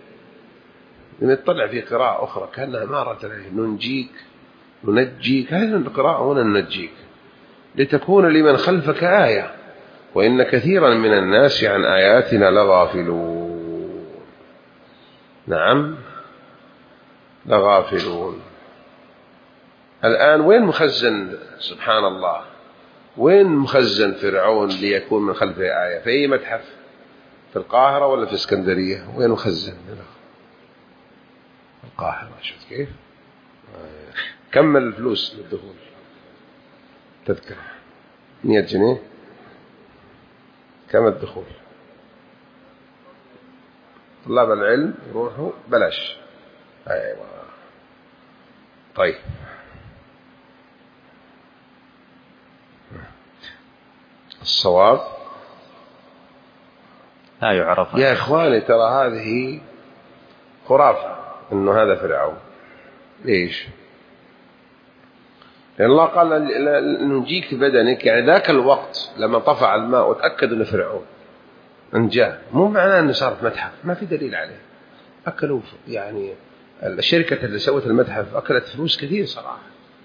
نطلع في قراءة أخرى كأنها مرت عليه ننجيك هذه القراءة هنا ننجيك لتكون لمن خلفك آية وإن كثيرا من الناس عن آياتنا لغافلون. نعم لغافلون. الآن وين مخزن سبحان الله وين مخزن فرعون ليكون من خلفه آية؟ في أي متحف؟ في القاهرة ولا في اسكندرية؟ وين مخزن؟ القاهرة. شفت كيف؟ كمل الفلوس للدخول تذكرة 100 جنيه كم الدخول؟ طلاب العلم يروحوا بلاش. أيوة. طيب الصواب لا يعرف يا إخواني ترى هذه خرافة إنه هذا فرعون. ليش؟ لأن الله قال ننجيك بدنك يعني ذاك الوقت لما طفع الماء وتأكد أنه فرعون انجاه مو معناه أنه صار في متحف ما في دليل عليه. أكلوا يعني الشركة اللي سوت المتحف أكلت فلوس كثير صراحة.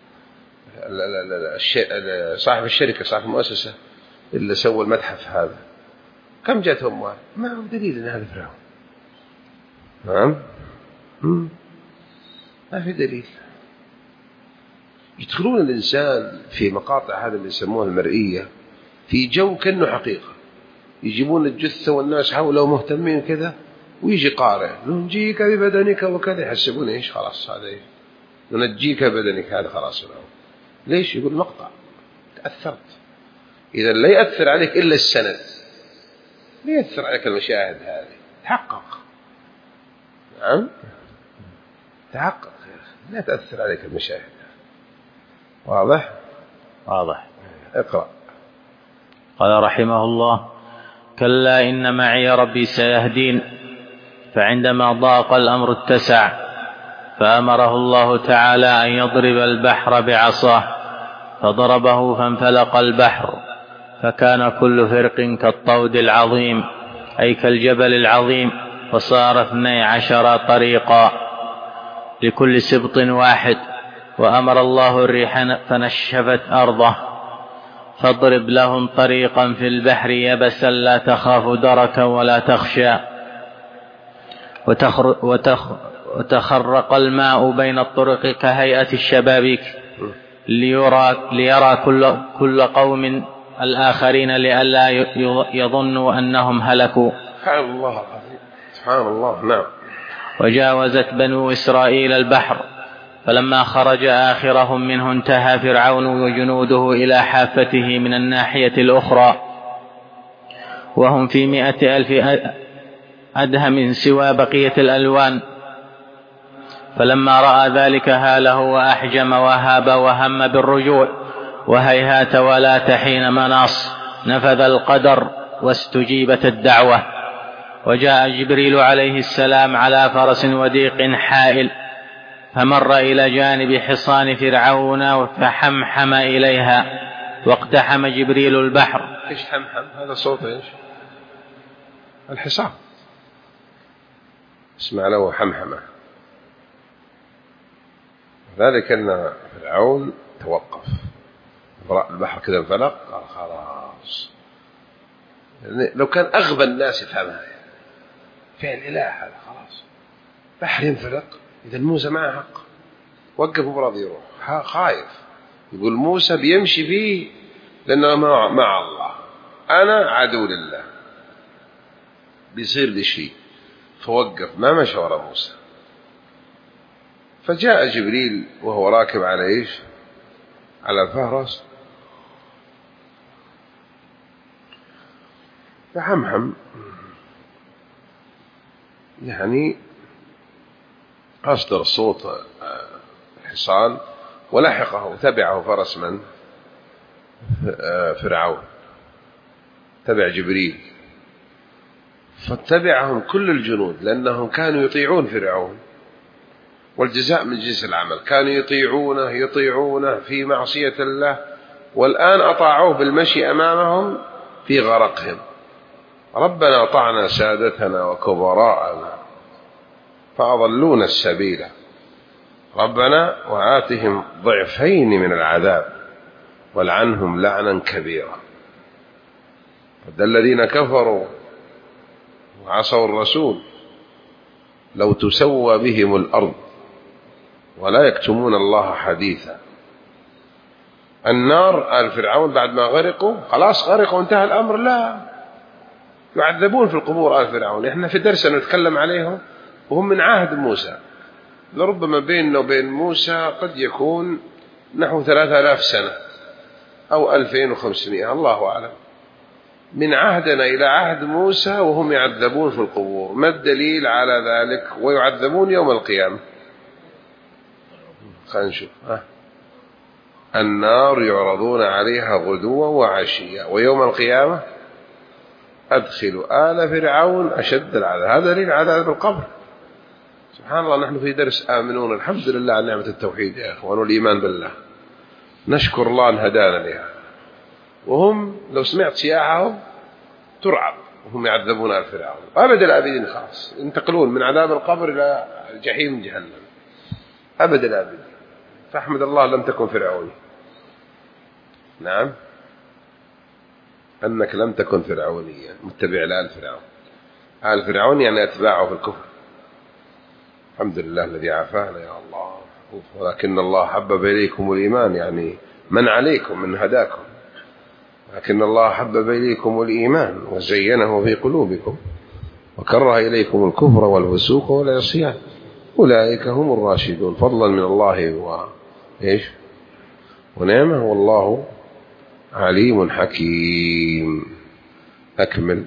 صاحب الشركة صاحب المؤسسة اللي سوى المتحف هذا كم جاتهم أموال؟ ما هو دليل أن هذا فرعون. نعم ما في دليل. يدخلون الإنسان في مقاطع هذا اللي يسموها المرئية في جو كأنه حقيقة. يجيبون الجثة والناس حوله مهتمين كذا ويجي قارئ ننجيك ببدنك وكذا يحسبون إيش خلاص هذا إيه ننجيك ببدنك هذا خلاص فرعون. ليش؟ يقول مقطع تأثرت. إذا لا يأثر عليك إلا السند لا يأثر عليك المشاهد هذه تحقق. نعم تحقق لا تأثر عليك المشاهد. واضح؟ واضح. اقرأ. قال رحمه الله كلا إن معي ربي سيهدين. فعندما ضاق الأمر اتسع فأمره الله تعالى أن يضرب البحر بعصاه فضربه فانفلق البحر فكان كل فرق كالطود العظيم أي كالجبل العظيم فصار 12 طريقا لكل سبط واحد. وأمر الله الريح فنشفت أرضه فاضرب لهم طريقا في البحر يبسا لا تخاف دركا ولا تخشى وتخرق الماء بين الطرق كهيئة الشبابيك ليرى كل قوم الآخرين لئلا يظنوا أنهم هلكوا. سبحان الله العظيم سبحان الله. نعم. وجاوزت بنو إسرائيل البحر فلما خرج آخرهم منه انتهى فرعون وجنوده إلى حافته من الناحية الأخرى وهم في 100,000 أدهم سوى بقية الألوان. فلما رأى ذلك هاله وأحجم وهاب وهم بالرجوع وهيهات ولا تحين مناص نفذ القدر واستجيبت الدعوة. وجاء جبريل عليه السلام على فرس وديق حائل فمر إلى جانب حصان فرعون فحمحم إليها واقتحم جبريل البحر. إيش حمحم؟ هذا صوت إيش؟ الحصان اسمع له حمحمة. ذلك أن فرعون توقف البحر كذا انفلق قال خلاص. يعني لو كان أغبى الناس يفهمها فعل إله هذا خلاص بحر ينفلق إذا موسى معه حق وقفوا براضي يروح خايف يقول موسى بيمشي فيه لأنه مع الله أنا عدو لله بيصير لي شيء فوقف ما مشى ورا موسى. فجاء جبريل وهو راكب على إيش؟ على الفهرس، فحمحم يعني أصدر صوت الحصان، ولحقه تبعه فرس من؟ فرعون، تبع جبريل، فاتبعهم كل الجنود لأنهم كانوا يطيعون فرعون، والجزاء من جنس العمل، كانوا يطيعونه في معصية الله، والآن أطاعوه بالمشي أمامهم في غرقهم. ربنا أطعنا سادتنا وكبراءنا فأضلونا السبيل، ربنا وآتهم ضعفين من العذاب والعنهم لعنا كبيرا. الذين كفروا وعصوا الرسول لو تسوى بهم الأرض ولا يكتمون الله حديثا. النار آل فرعون بعد ما غرقوا، خلاص غرقوا انتهى الأمر، لا، يعذبون في القبور آل فرعون. احنا في درسنا نتكلم عليهم وهم من عهد موسى، لربما بيننا وبين موسى قد يكون نحو 3000 سنة أو 2500، الله أعلم. من عهدنا إلى عهد موسى وهم يعذبون في القبور. ما الدليل على ذلك؟ ويعذبون يوم القيامة. خلينا نشوف. النار يعرضون عليها غدوا وعشيا ويوم القيامة أدخلوا آل فرعون أشد العذاب. هذا دليل على عذاب القبر. سبحان الله، نحن في درس آمنون، الحمد لله على نعمة التوحيد يا أخوان والإيمان بالله، نشكر الله أن هدانا لها. وهم لو سمعت سياحهم ترعب وهم يعذبون آل فرعون أبد الآبدين، خلاص ينتقلون من عذاب القبر إلى الجحيم جهنم أبد الآبدين. فأحمد الله لم تكن فرعوني. نعم، أنك لم تكن فرعونيا متبع لآل فرعون. آل فرعون يعني أتباعه في الكفر. الحمد لله الذي عافانا يا الله. ولكن الله حبب إليكم الإيمان، يعني من عليكم من هداكم، لكن الله حبب إليكم الإيمان وزينه في قلوبكم وكره إليكم الكفر والفسوق والعصيان أولئك هم الراشدون، فضلا من الله وإيش ونعمه، والله عليم حكيم. أكمل.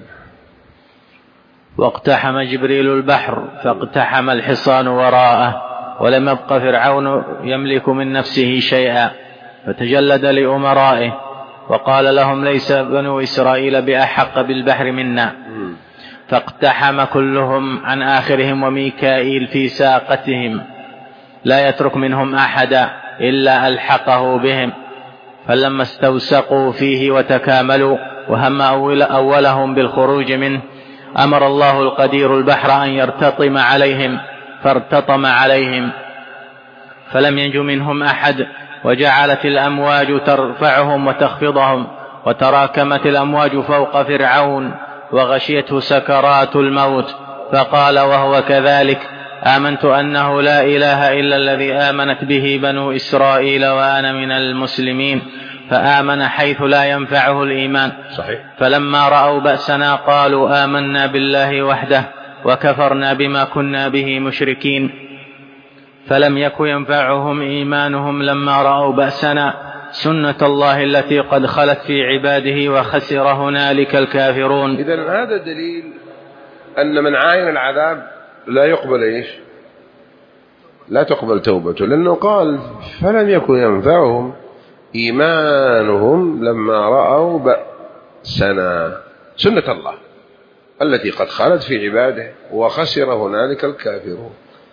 واقتحم جبريل البحر فاقتحم الحصان وراءه، ولم يبق فرعون يملك من نفسه شيئا، فتجلد لأمرائه وقال لهم ليس بنو إسرائيل بأحق بالبحر منا، فاقتحم كلهم عن آخرهم، وميكائيل في ساقتهم لا يترك منهم أحدا إلا ألحقه بهم. فلما استوسقوا فيه وتكاملوا وهم أولهم بالخروج منه، أمر الله القدير البحر أن يرتطم عليهم، فارتطم عليهم فلم ينج منهم أحد، وجعلت الأمواج ترفعهم وتخفضهم، وتراكمت الأمواج فوق فرعون وغشيته سكرات الموت، فقال وهو كذلك آمنت أنه لا إله إلا الذي آمنت به بنو إسرائيل وأنا من المسلمين، فآمن حيث لا ينفعه الإيمان. صحيح. فلما رأوا بأسنا قالوا آمنا بالله وحده وكفرنا بما كنا به مشركين، فلم يك ينفعهم إيمانهم لما رأوا بأسنا، سنة الله التي قد خلت في عباده وخسر هنالك الكافرون. إذن هذا دليل أن من عاين العذاب لا يقبل إيش؟ لا تقبل توبته، لأنه قال فلم يكن ينفعهم إيمانهم لما رأوا بأسنا، سنة الله التي قد خلت في عباده وخسر هنالك الكافرون.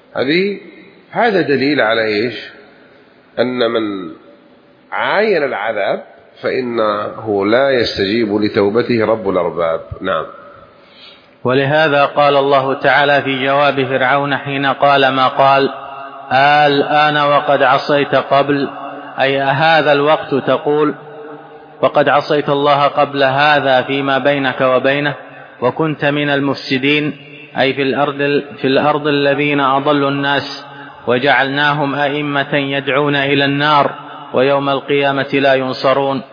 هذا دليل على إيش؟ أن من عاين العذاب فإنه لا يستجيب لتوبته رب الأرباب. نعم. ولهذا قال الله تعالى في جواب فرعون حين قال ما قال الآن وقد عصيت قبل، أي هذا الوقت تقول وقد عصيت الله قبل هذا فيما بينك وبينه وكنت من المفسدين، أي في الأرض الذين أضلوا الناس وجعلناهم أئمة يدعون إلى النار ويوم القيامة لا ينصرون.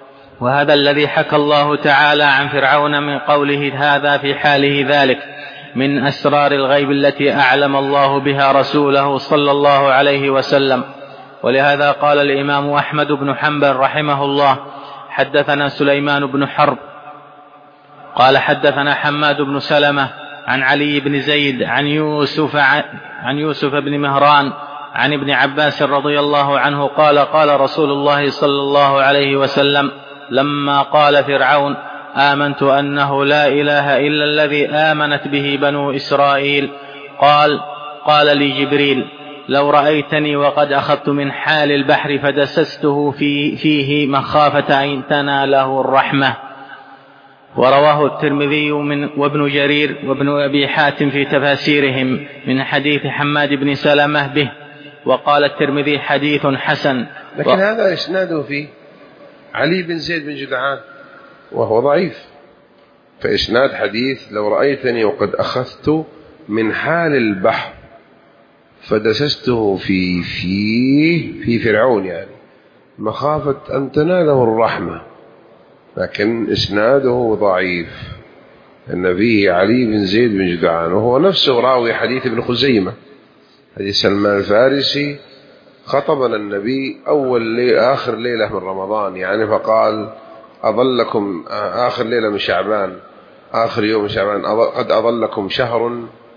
وهذا الذي حكى الله تعالى عن فرعون من قوله هذا في حاله ذلك، من أسرار الغيب التي أعلم الله بها رسوله صلى الله عليه وسلم. ولهذا قال الإمام أحمد بن حنبل رحمه الله: حدثنا سليمان بن حرب قال حدثنا حماد بن سلمة عن علي بن زيد عن يوسف بن مهران عن ابن عباس رضي الله عنه قال: قال رسول الله صلى الله عليه وسلم لما قال فرعون: آمنت أنه لا إله إلا الذي آمنت به بنو إسرائيل، قال لي جبريل: لو رأيتني وقد أخذت من حال البحر فدسسته فيه مخافة أن تناله الرحمة. ورواه الترمذي وابن جرير وابن أبي حاتم في تفاسيرهم من حديث حماد بن سلمة به، وقال الترمذي: حديث حسن. لكن هذا إسناده في علي بن زيد بن جدعان وهو ضعيف، فإسناد حديث لو رأيتني وقد أخذت من حال البحر فدسسته في فرعون، يعني مخافة أن تناله الرحمة، لكن إسناده ضعيف، أن فيه علي بن زيد بن جدعان وهو نفسه راوي حديث ابن خزيمة، حديث سلمان الفارسي: خطبنا النبي آخر ليلة من رمضان، يعني فقال: أظلكم آخر ليلة من شعبان، آخر يوم من شعبان، قد أظلكم شهر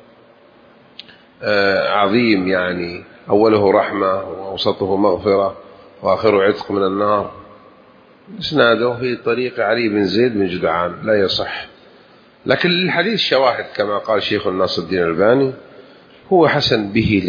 عظيم، يعني أوله رحمة وأوسطه مغفرة وآخره عتق من النار. إسناده في طريق علي بن زيد بن جدعان لا يصح، لكن الحديث شواهد كما قال شيخ ناصر الدين الألباني: هو حسن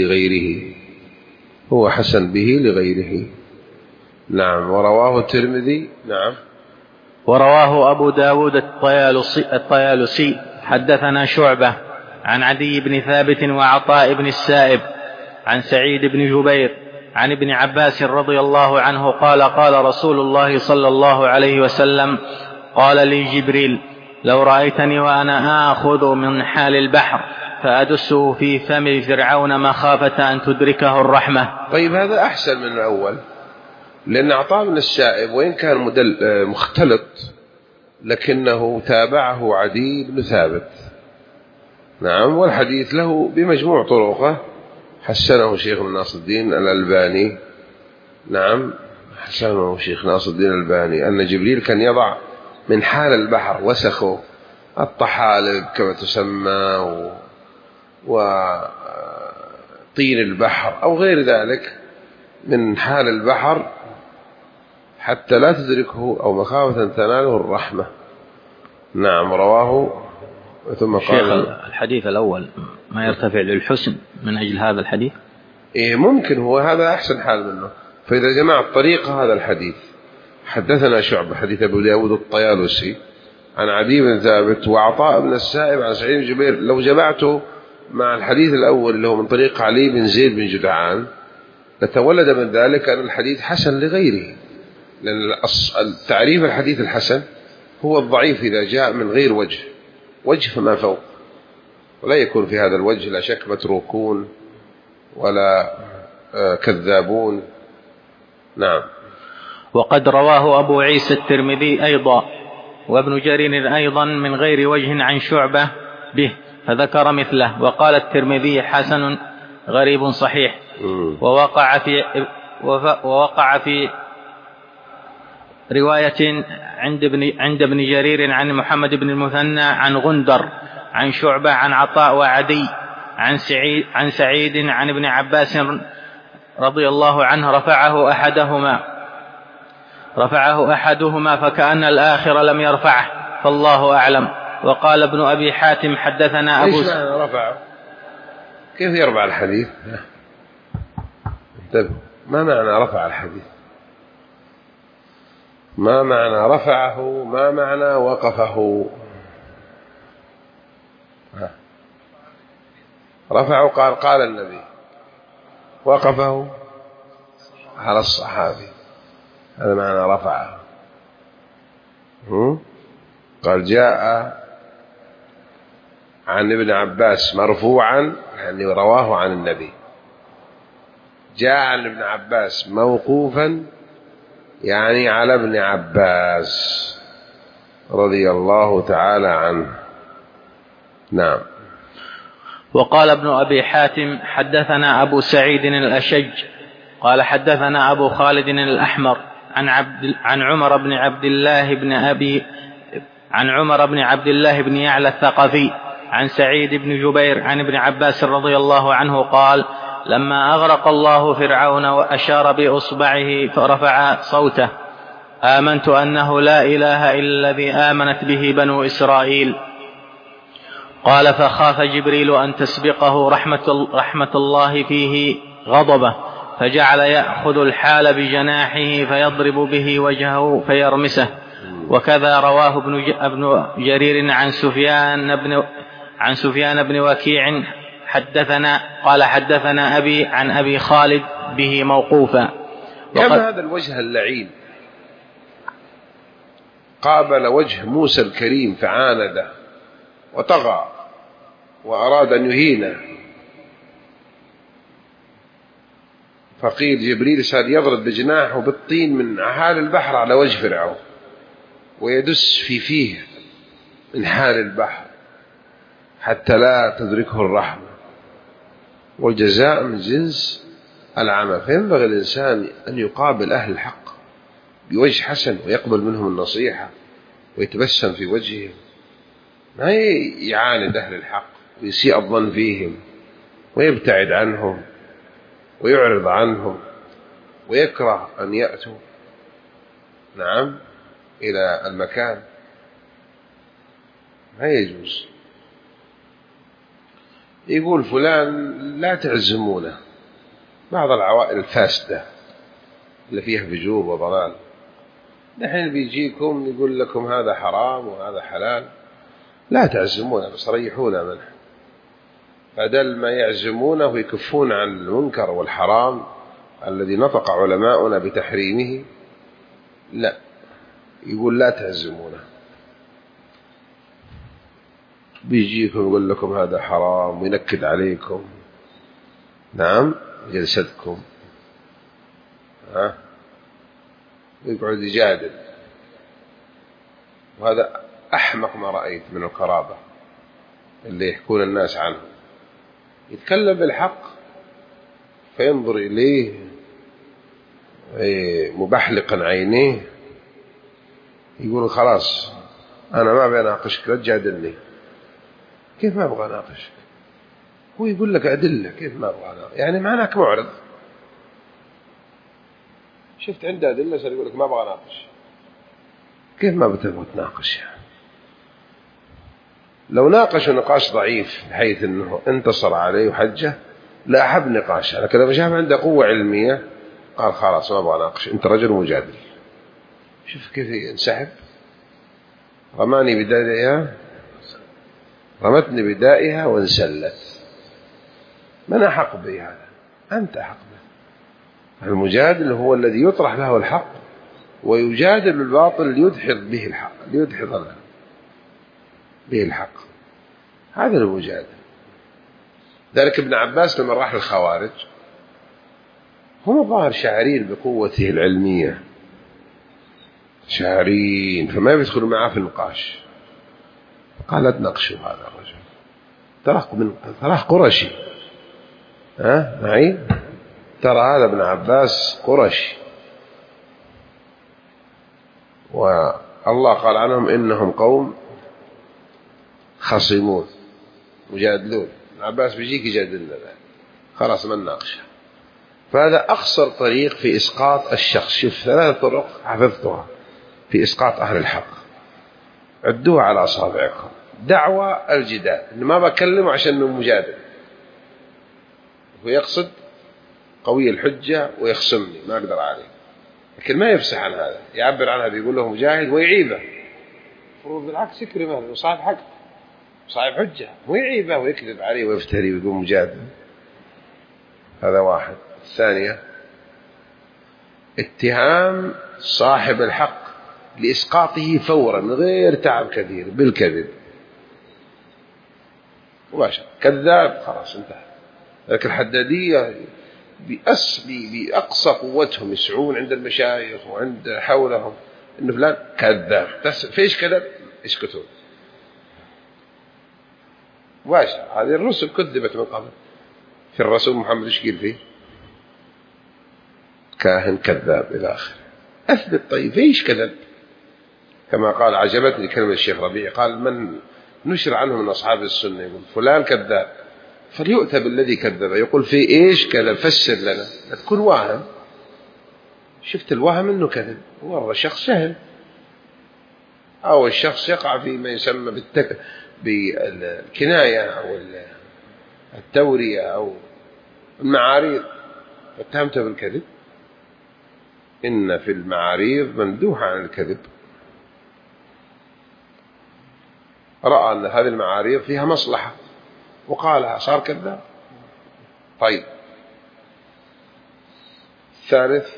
به لغيره. نعم. ورواه الترمذي. نعم. ورواه أبو داود الطيالسي حدثنا شعبة عن عدي بن ثابت وعطاء بن السائب عن سعيد بن جبير عن ابن عباس رضي الله عنه قال: قال رسول الله صلى الله عليه وسلم: قال لي جبريل: لو رأيتني وأنا آخذ من حال البحر فأدسه في فم فرعون مخافة أن تدركه الرحمة. طيب، هذا أحسن من الأول، لأن عطاء بن السائب وإن كان مختلط لكنه تابعه عدي بن ثابت. نعم. والحديث له بمجموع طرقه، حسنه شيخ ناصر الدين الألباني. نعم، حسنه شيخ ناصر الدين الألباني أن جبريل كان يضع من حال البحر، وسخه الطحالب كما تسمى وطين البحر أو غير ذلك من حال البحر حتى لا تدركه أو مخافة تناله الرحمة. نعم. رواه. ثم قال: الحديث الأول ما يرتفع للحسن من أجل هذا الحديث؟ ممكن، هو هذا أحسن حال منه. فإذا جمع الطريقة هذا الحديث: حدثنا شعبة حديث أبو داود الطيالسي عن عدي بن ثابت وعطاء بن السائب عن سعيد بن جبير، لو جمعته مع الحديث الأول اللي هو من طريق علي بن زيد بن جدعان لتولد من ذلك أن الحديث حسن لغيره، لأن تعريف الحديث الحسن هو الضعيف إذا جاء من غير وجه فما فوق، ولا يكون في هذا الوجه لا شك متروكون ولا كذابون. نعم. وقد رواه أبو عيسى الترمذي أيضا وابن جرير أيضا من غير وجه عن شعبة به فذكر مثله، وقال الترمذي: حسن غريب صحيح. ووقع في رواية عند ابن جرير عن محمد بن المثنى عن غندر عن شعبة عن عطاء وعدي عن سعيد عن ابن عباس رضي الله عنه رفعه أحدهما فكأن الآخر لم يرفعه، فالله أعلم. وقال ابن أبي حاتم: حدثنا أبو إيش معنى رفعه؟ كيف يرفع الحديث؟ ما معنى رفع الحديث؟ ما معنى رفعه؟ ما معنى وقفه؟ رفعه قال النبي، وقفه على الصحابي، هذا معنى رفعه. قال: جاء عن ابن عباس مرفوعا، يعني رواه عن النبي. جاء عن ابن عباس موقوفا، يعني على ابن عباس رضي الله تعالى عنه. نعم. وقال ابن أبي حاتم حدثنا أبو سعيد الأشج قال حدثنا أبو خالد الأحمر عن عمر بن عبد الله بن يعلى الثقفي عن سعيد بن جبير عن ابن عباس رضي الله عنه قال لما أغرق الله فرعون وأشار بإصبعه فرفع صوته آمنت أنه لا إله إلا الذي آمنت به بنو إسرائيل. قال فخاف جبريل أن تسبقه رحمة الله فيه غضبه فجعل يأخذ الحال بجناحه فيضرب به وجهه فيرمسه. وكذا رواه ابن جرير عن سفيان بن وكيع قال حدثنا أبي عن أبي خالد به موقوفا. كما هذا الوجه اللعين قابل وجه موسى الكريم فعانده وطغى وأراد أن يهينه، فقيل جبريل صار يضرب بجناحه بالطين من أحال البحر على وجه فرعون ويدس في فيه من حال البحر حتى لا تدركه الرحمة، والجزاء من جنس العمل. فينبغي الإنسان أن يقابل أهل الحق بوجه حسن ويقبل منهم النصيحة ويتبسم في وجههم، ما يعاند أهل الحق ويسيء الظن فيهم ويبتعد عنهم ويعرض عنهم ويكره أن يأتوا إلى المكان، ما يجوز. يقول فلان لا تعزمونه، بعض العوائل الفاسدة اللي فيها فجور وضلال نحن بيجيكم يقول لكم هذا حرام وهذا حلال، لا تعزمونه بس ريحونا منه، بدل ما يعزمونه ويكفون عن المنكر والحرام الذي نطق علماؤنا بتحريمه، لا، يقول لا تعزمونه، بيجيكم يقول لكم هذا حرام وينكد عليكم جلستكم ويقعد يجادل، وهذا أحمق ما رأيت من القرابة اللي يحكون الناس عنه. يتكلم بالحق فينظر إليه مبحلقا عينيه، يقول خلاص أنا ما أبغى أناقشك لا تجادلني. كيف ما أبغى أناقشك؟ هو يقول لك أدلة، كيف ما أبغى أناقشك؟ يعني معناك معرض. شفت عنده أدلة صار يقول لك ما أبغى أناقش. كيف ما بتبغى تناقش؟ لو ناقشوا نقاش ضعيف بحيث أنه انتصر عليه وحجه لا أحب نقاشه، لكن لما شاف عنده قوة علمية قال خلاص ما أبغى أناقش، أنت رجل مجادل. شوف كيف ينسحب. رمتني بدائها وانسلت. من أحق به هذا؟ أنت أحق به. المجادل هو الذي يطرح له الحق ويجادل بالباطل ليدحض به الحق، ليدحض به الحق. هذا المجادل. ذلك ابن عباس لما راح للخوارج هم ظاهر شاعرين بقوته العلمية، شاعرين، فما يدخلوا معه في النقاش. قال لا تناقشوا هذا الرجل، تراه قرشي، معي، ترى هذا ابن عباس قرشي، والله قال عنهم إنهم قوم خصمون مجادلون. ابن عباس بيجيك يجادلنا، خلاص ما نناقشه. فهذا أقصر طريق في إسقاط الشخص. شوف 3 طرق حفظتها في إسقاط أهل الحق، عدوها على أصابعكم. دعوة الجدال، إنه ما بكلمه عشان إنه مجادل، هو يقصد قوي الحجة ويخصمني ما أقدر عليه، لكن ما يفسح عن هذا، يعبر عنها بيقول له مجاهد ويعيبه. المفروض بالعكس يكرمه لأنه صاحب حق صاحب حجة، ويعيبه ويكذب عليه ويفتري ويقول مجادل. هذا واحد. الثانية اتهام صاحب الحق لإسقاطه فورا من غير تعب كثير بالكذب مباشرة، كذاب، خلاص انتهى. لكن الحدادية بأقصى قوتهم يسعون عند المشايخ وعند حولهم إنه فلان كذاب، فيش كذب، اسكتوا. مباشر. هذه الرسل كذبت من قبل. في الرسول محمد ايش قيل فيه؟ كاهن كذاب إلى آخره. أثبت. طيب ايش كذب؟ كما قال، عجبتني كلمة الشيخ ربيع، قال من نشر عنه من أصحاب السنة يقول فلان كذاب، فليؤتى بالذي كذب، يقول في ايش كذب؟ فسر لنا. لا تكون واهم. شفت الوهم انه كذب، والله شخص جهل، او الشخص يقع فيما يسمى بالكناية او التورية او المعاريض، فاتهمته بالكذب. إن في المعاريض مندوحة عن الكذب. رأى أن هذه المعاريض فيها مصلحة وقالها، صار كذاب. طيب، الثالث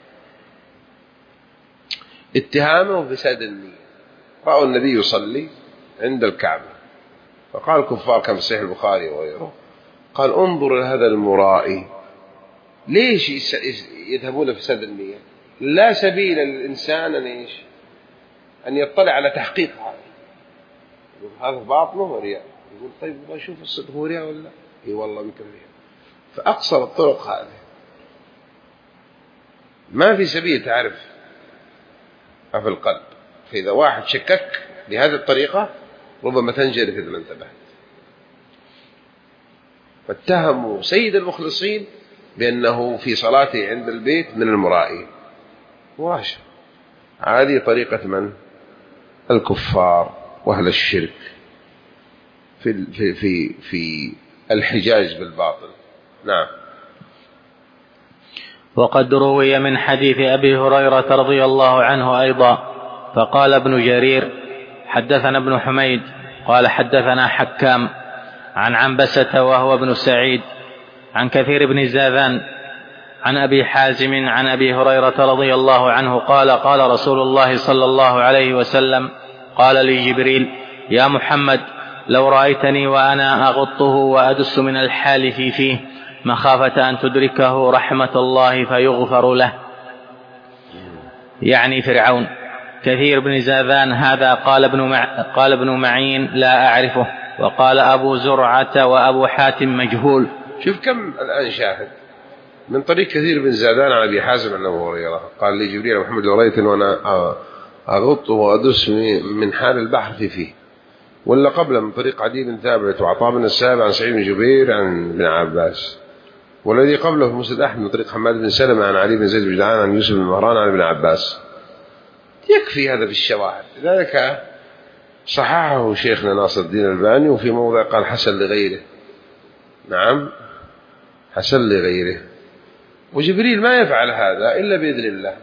اتهامه بفساد النية. رأوا النبي يصلي عند الكعبة، فقال الكفار كما في صحيح البخاري وغيره، قال انظر لهذا المرائي، ليش يذهبون لفساد النية؟ لا سبيل للإنسان أن يطلع على تحقيق هذا باطنه ورياء. يقول طيب ما أشوف الصدق هو رياء ولا؟ إي والله يمكن رياء. فأقصر الطرق هذه، ما في سبيل تعرف ما في القلب. فإذا واحد شكك بهذه الطريقة ربما تنجرف إذا ما انتبهت. فاتهموا سيد المخلصين بأنه في صلاته عند البيت من المرائي. مباشر. هذه طريقة من؟ الكفار وأهل الشرك في الحجاج بالباطل. نعم. وقد روي من حديث أبي هريرة رضي الله عنه أيضا، فقال ابن جرير حدثنا ابن حميد قال حدثنا حكام عن عنبسة وهو ابن سعيد عن كثير بن زاذان عن أبي حازم عن أبي هريرة رضي الله عنه قال قال رسول الله صلى الله عليه وسلم قال لي جبريل يا محمد لو رأيتني وأنا أغطه وأدس من الحالف فيه مخافة أن تدركه رحمة الله فيغفر له، يعني فرعون. كثير بن زاذان هذا قال ابن معين لا أعرفه، وقال أبو زرعة وأبو حاتم مجهول. شوف كم الآن شاهد من طريق كثير بن زاذان عن أبي حازم عن أبو هريرة قال لي جبريل محمد لو رأيتني وأنا أغطه وأدس من حال البحر فيه. ولا قبل من طريق عدي بن ثابت وعطاء بن السابع عن سعيد بن جبير عن ابن عباس. والذي قبله في مسند أحمد من طريق حماد بن سلمة عن علي بن زيد بن جدعان عن يوسف بن مهران عن ابن عباس. يكفي هذا في الشواهد. لذلك صححه شيخنا ناصر الدين الألباني، وفي موضع قال حسن لغيره. نعم، حسن لغيره. وجبريل ما يفعل هذا إلا بإذن الله.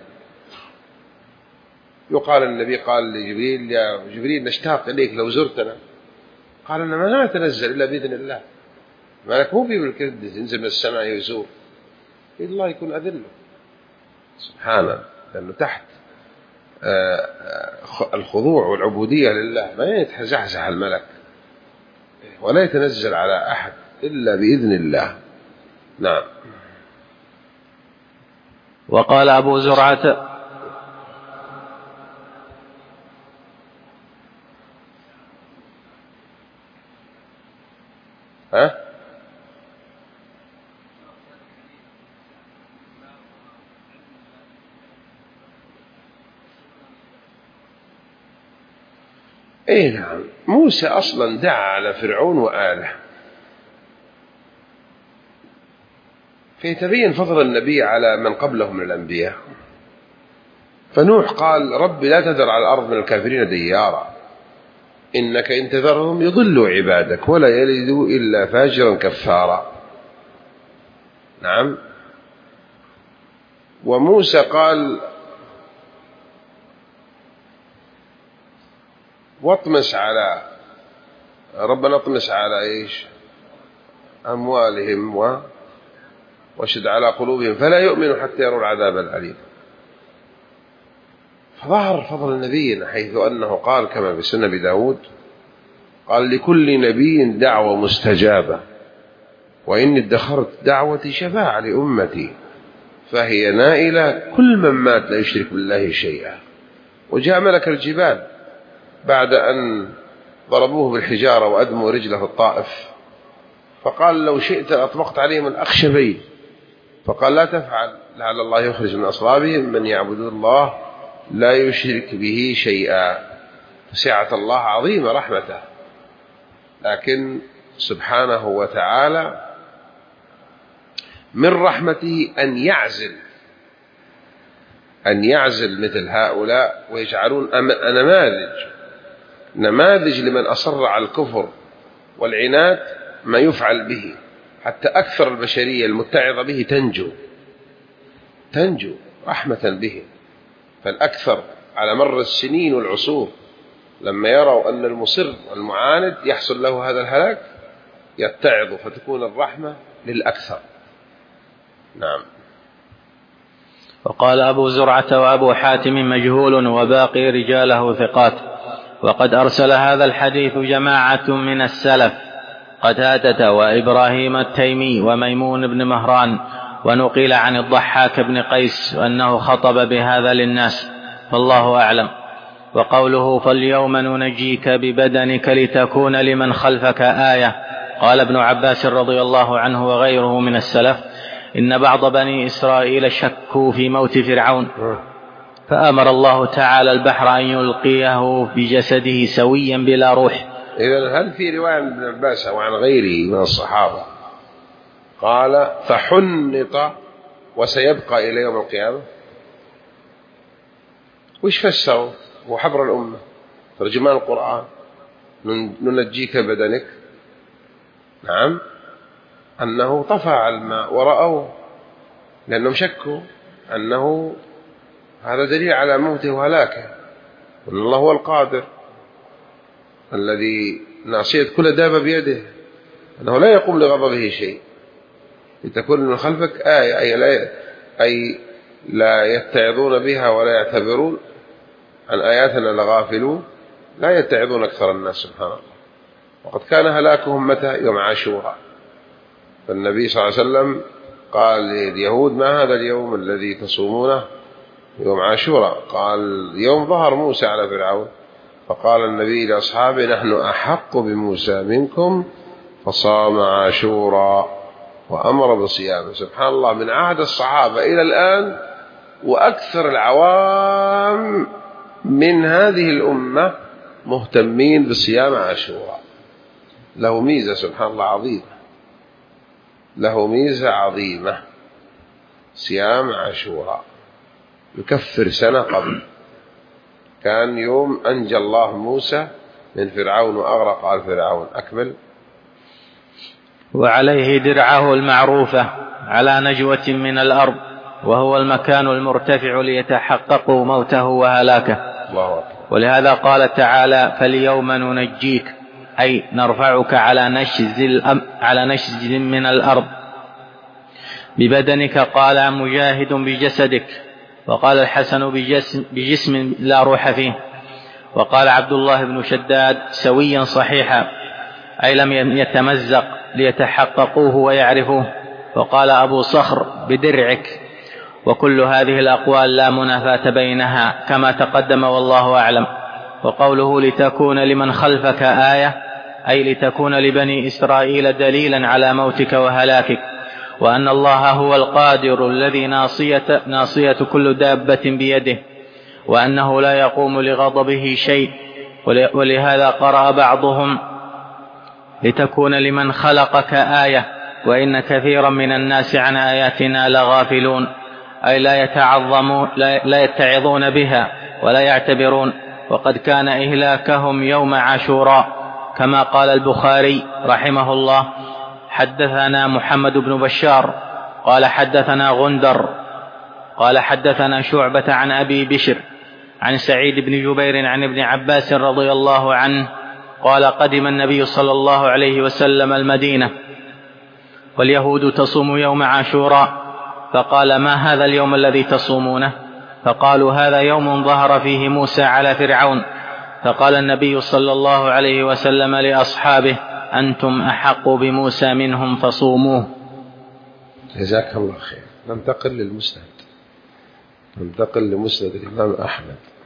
يقال النبي قال لجبريل يا جبريل نشتاق إليك لو زرتنا، قال أنا ما نتنزل إلا بإذن الله. مالك مو بيملك ينزل من السماء يزور، الله يكون أذله سبحانه، لأنه تحت الخضوع والعبودية لله، ما يتزحزح الملك ولا يتنزل على أحد إلا بإذن الله. نعم. وقال أبو زرعة اي نعم. موسى اصلا دعا على فرعون وآله، فيتبين فضل النبي على من قبله من الأنبياء. فنوح قال رب لا تذر على الأرض من الكافرين ديارا إنك إن تذرهم يضلوا عبادك ولا يلدوا إلا فاجرا كفارا. نعم. وموسى قال واطمس على ربنا اطمس على إيش أموالهم وشد على قلوبهم فلا يؤمنوا حتى يروا العذاب الأليم. فظهر فضل النبي حيث أنه قال كما في سنة داود قال لكل نبي دعوة مستجابة وإني ادخرت دعوتي شفاعة لأمتي فهي نائلة كل من مات لا يشرك بالله شيئا. وجاء ملك الجبال بعد أن ضربوه بالحجارة وأدموا رجله في الطائف، فقال لو شئت أطبقت عليهم الأخشبين، فقال لا تفعل، لعل الله يخرج من أصلابهم من يعبدون الله لا يشرك به شيئا. سعة الله عظيمة رحمته، لكن سبحانه وتعالى من رحمته أن يعزل مثل هؤلاء ويجعلون نماذج لمن أصر على الكفر والعناد ما يفعل به، حتى أكثر البشرية المتعظة به تنجو رحمة به. فالأكثر على مر السنين والعصور لما يروا أن المصر والمعاند يحصل له هذا الهلاك يتعظ، فتكون الرحمة للأكثر. نعم. وقال أبو زرعة وأبو حاتم مجهول وباقي رجاله ثقات. وقد أرسل هذا الحديث جماعة من السلف قتادة وإبراهيم التيمي وميمون بن مهران، ونقل عن الضحاك بن قيس أنه خطب بهذا للناس، فالله أعلم. وقوله فاليوم ننجيك ببدنك لتكون لمن خلفك آية، قال ابن عباس رضي الله عنه وغيره من السلف إن بعض بني إسرائيل شكوا في موت فرعون، فأمر الله تعالى البحر أن يلقيه بجسده سويا بلا روح. إذن هل في رواية عن ابن عباس وعن غيره من الصحابة قال فحنط وسيبقى إلى يوم القيامة؟ وش فسروا؟ هو حبر الأمة ترجمان القرآن ننجيك بدنك، نعم، أنه طفى على الماء ورأوا، لأنهم شكوا أنه هذا دليل على موته وهلاكه، وأن الله هو القادر الذي ناصية كل دابة بيده، أنه لا يقوم لغضبه شيء، لتكون من خلفك آية، أي لا يتعظون بها ولا يعتبرون عن آياتنا لغافلون، لا يتعظون أكثر الناس سبحان الله. وقد كان هلاكهم متى؟ يوم عاشوراء. فالنبي صلى الله عليه وسلم قال لليهود ما هذا اليوم الذي تصومونه؟ يوم عاشوراء. قال يوم ظهر موسى على فرعون، فقال النبي لأصحابه نحن أحق بموسى منكم فصام عاشوراء وأمر بصيامه. سبحان الله، من عهد الصحابة إلى الآن وأكثر العوام من هذه الأمة مهتمين بصيام عاشوراء. له ميزة سبحان الله عظيمة، له ميزة عظيمة، صيام عاشوراء يكفر سنة قبل. كان يوم أنجى الله موسى من فرعون وأغرق على فرعون. أكمل. وعليه درعه المعروفة على نجوة من الأرض، وهو المكان المرتفع ليتحققوا موته وهلاكه. الله أكبر. ولهذا قال تعالى فاليوم ننجيك، أي نرفعك على نشز من الأرض. ببدنك قال مجاهد بجسدك، وقال الحسن بجسم لا روح فيه، وقال عبد الله بن شداد سويا صحيحا، أي لم يتمزق ليتحققوه ويعرفوه. وقال أبو صخر بدرعك. وكل هذه الأقوال لا منافاة بينها كما تقدم والله أعلم. وقوله لتكون لمن خلفك آية، أي لتكون لبني إسرائيل دليلا على موتك وهلاكك، وأن الله هو القادر الذي ناصية كل دابة بيده، وأنه لا يقوم لغضبه شيء. ولهذا قرأ بعضهم لتكون لمن خلقك آية، وإن كثيرا من الناس عن آياتنا لغافلون، أي لا يتعظون بها ولا يعتبرون. وقد كان إهلاكهم يوم عاشوراء، كما قال البخاري رحمه الله حدثنا محمد بن بشار قال حدثنا غندر قال حدثنا شعبة عن أبي بشر عن سعيد بن جبير عن ابن عباس رضي الله عنه قال قدم النبي صلى الله عليه وسلم المدينة واليهود تصوم يوم عاشوراء، فقال ما هذا اليوم الذي تصومونه؟ فقالوا هذا يوم ظهر فيه موسى على فرعون. فقال النبي صلى الله عليه وسلم لأصحابه أنتم أحق بموسى منهم فصوموه. جزاك الله خير. ننتقل للمسند، ننتقل لمسند الإمام أحمد.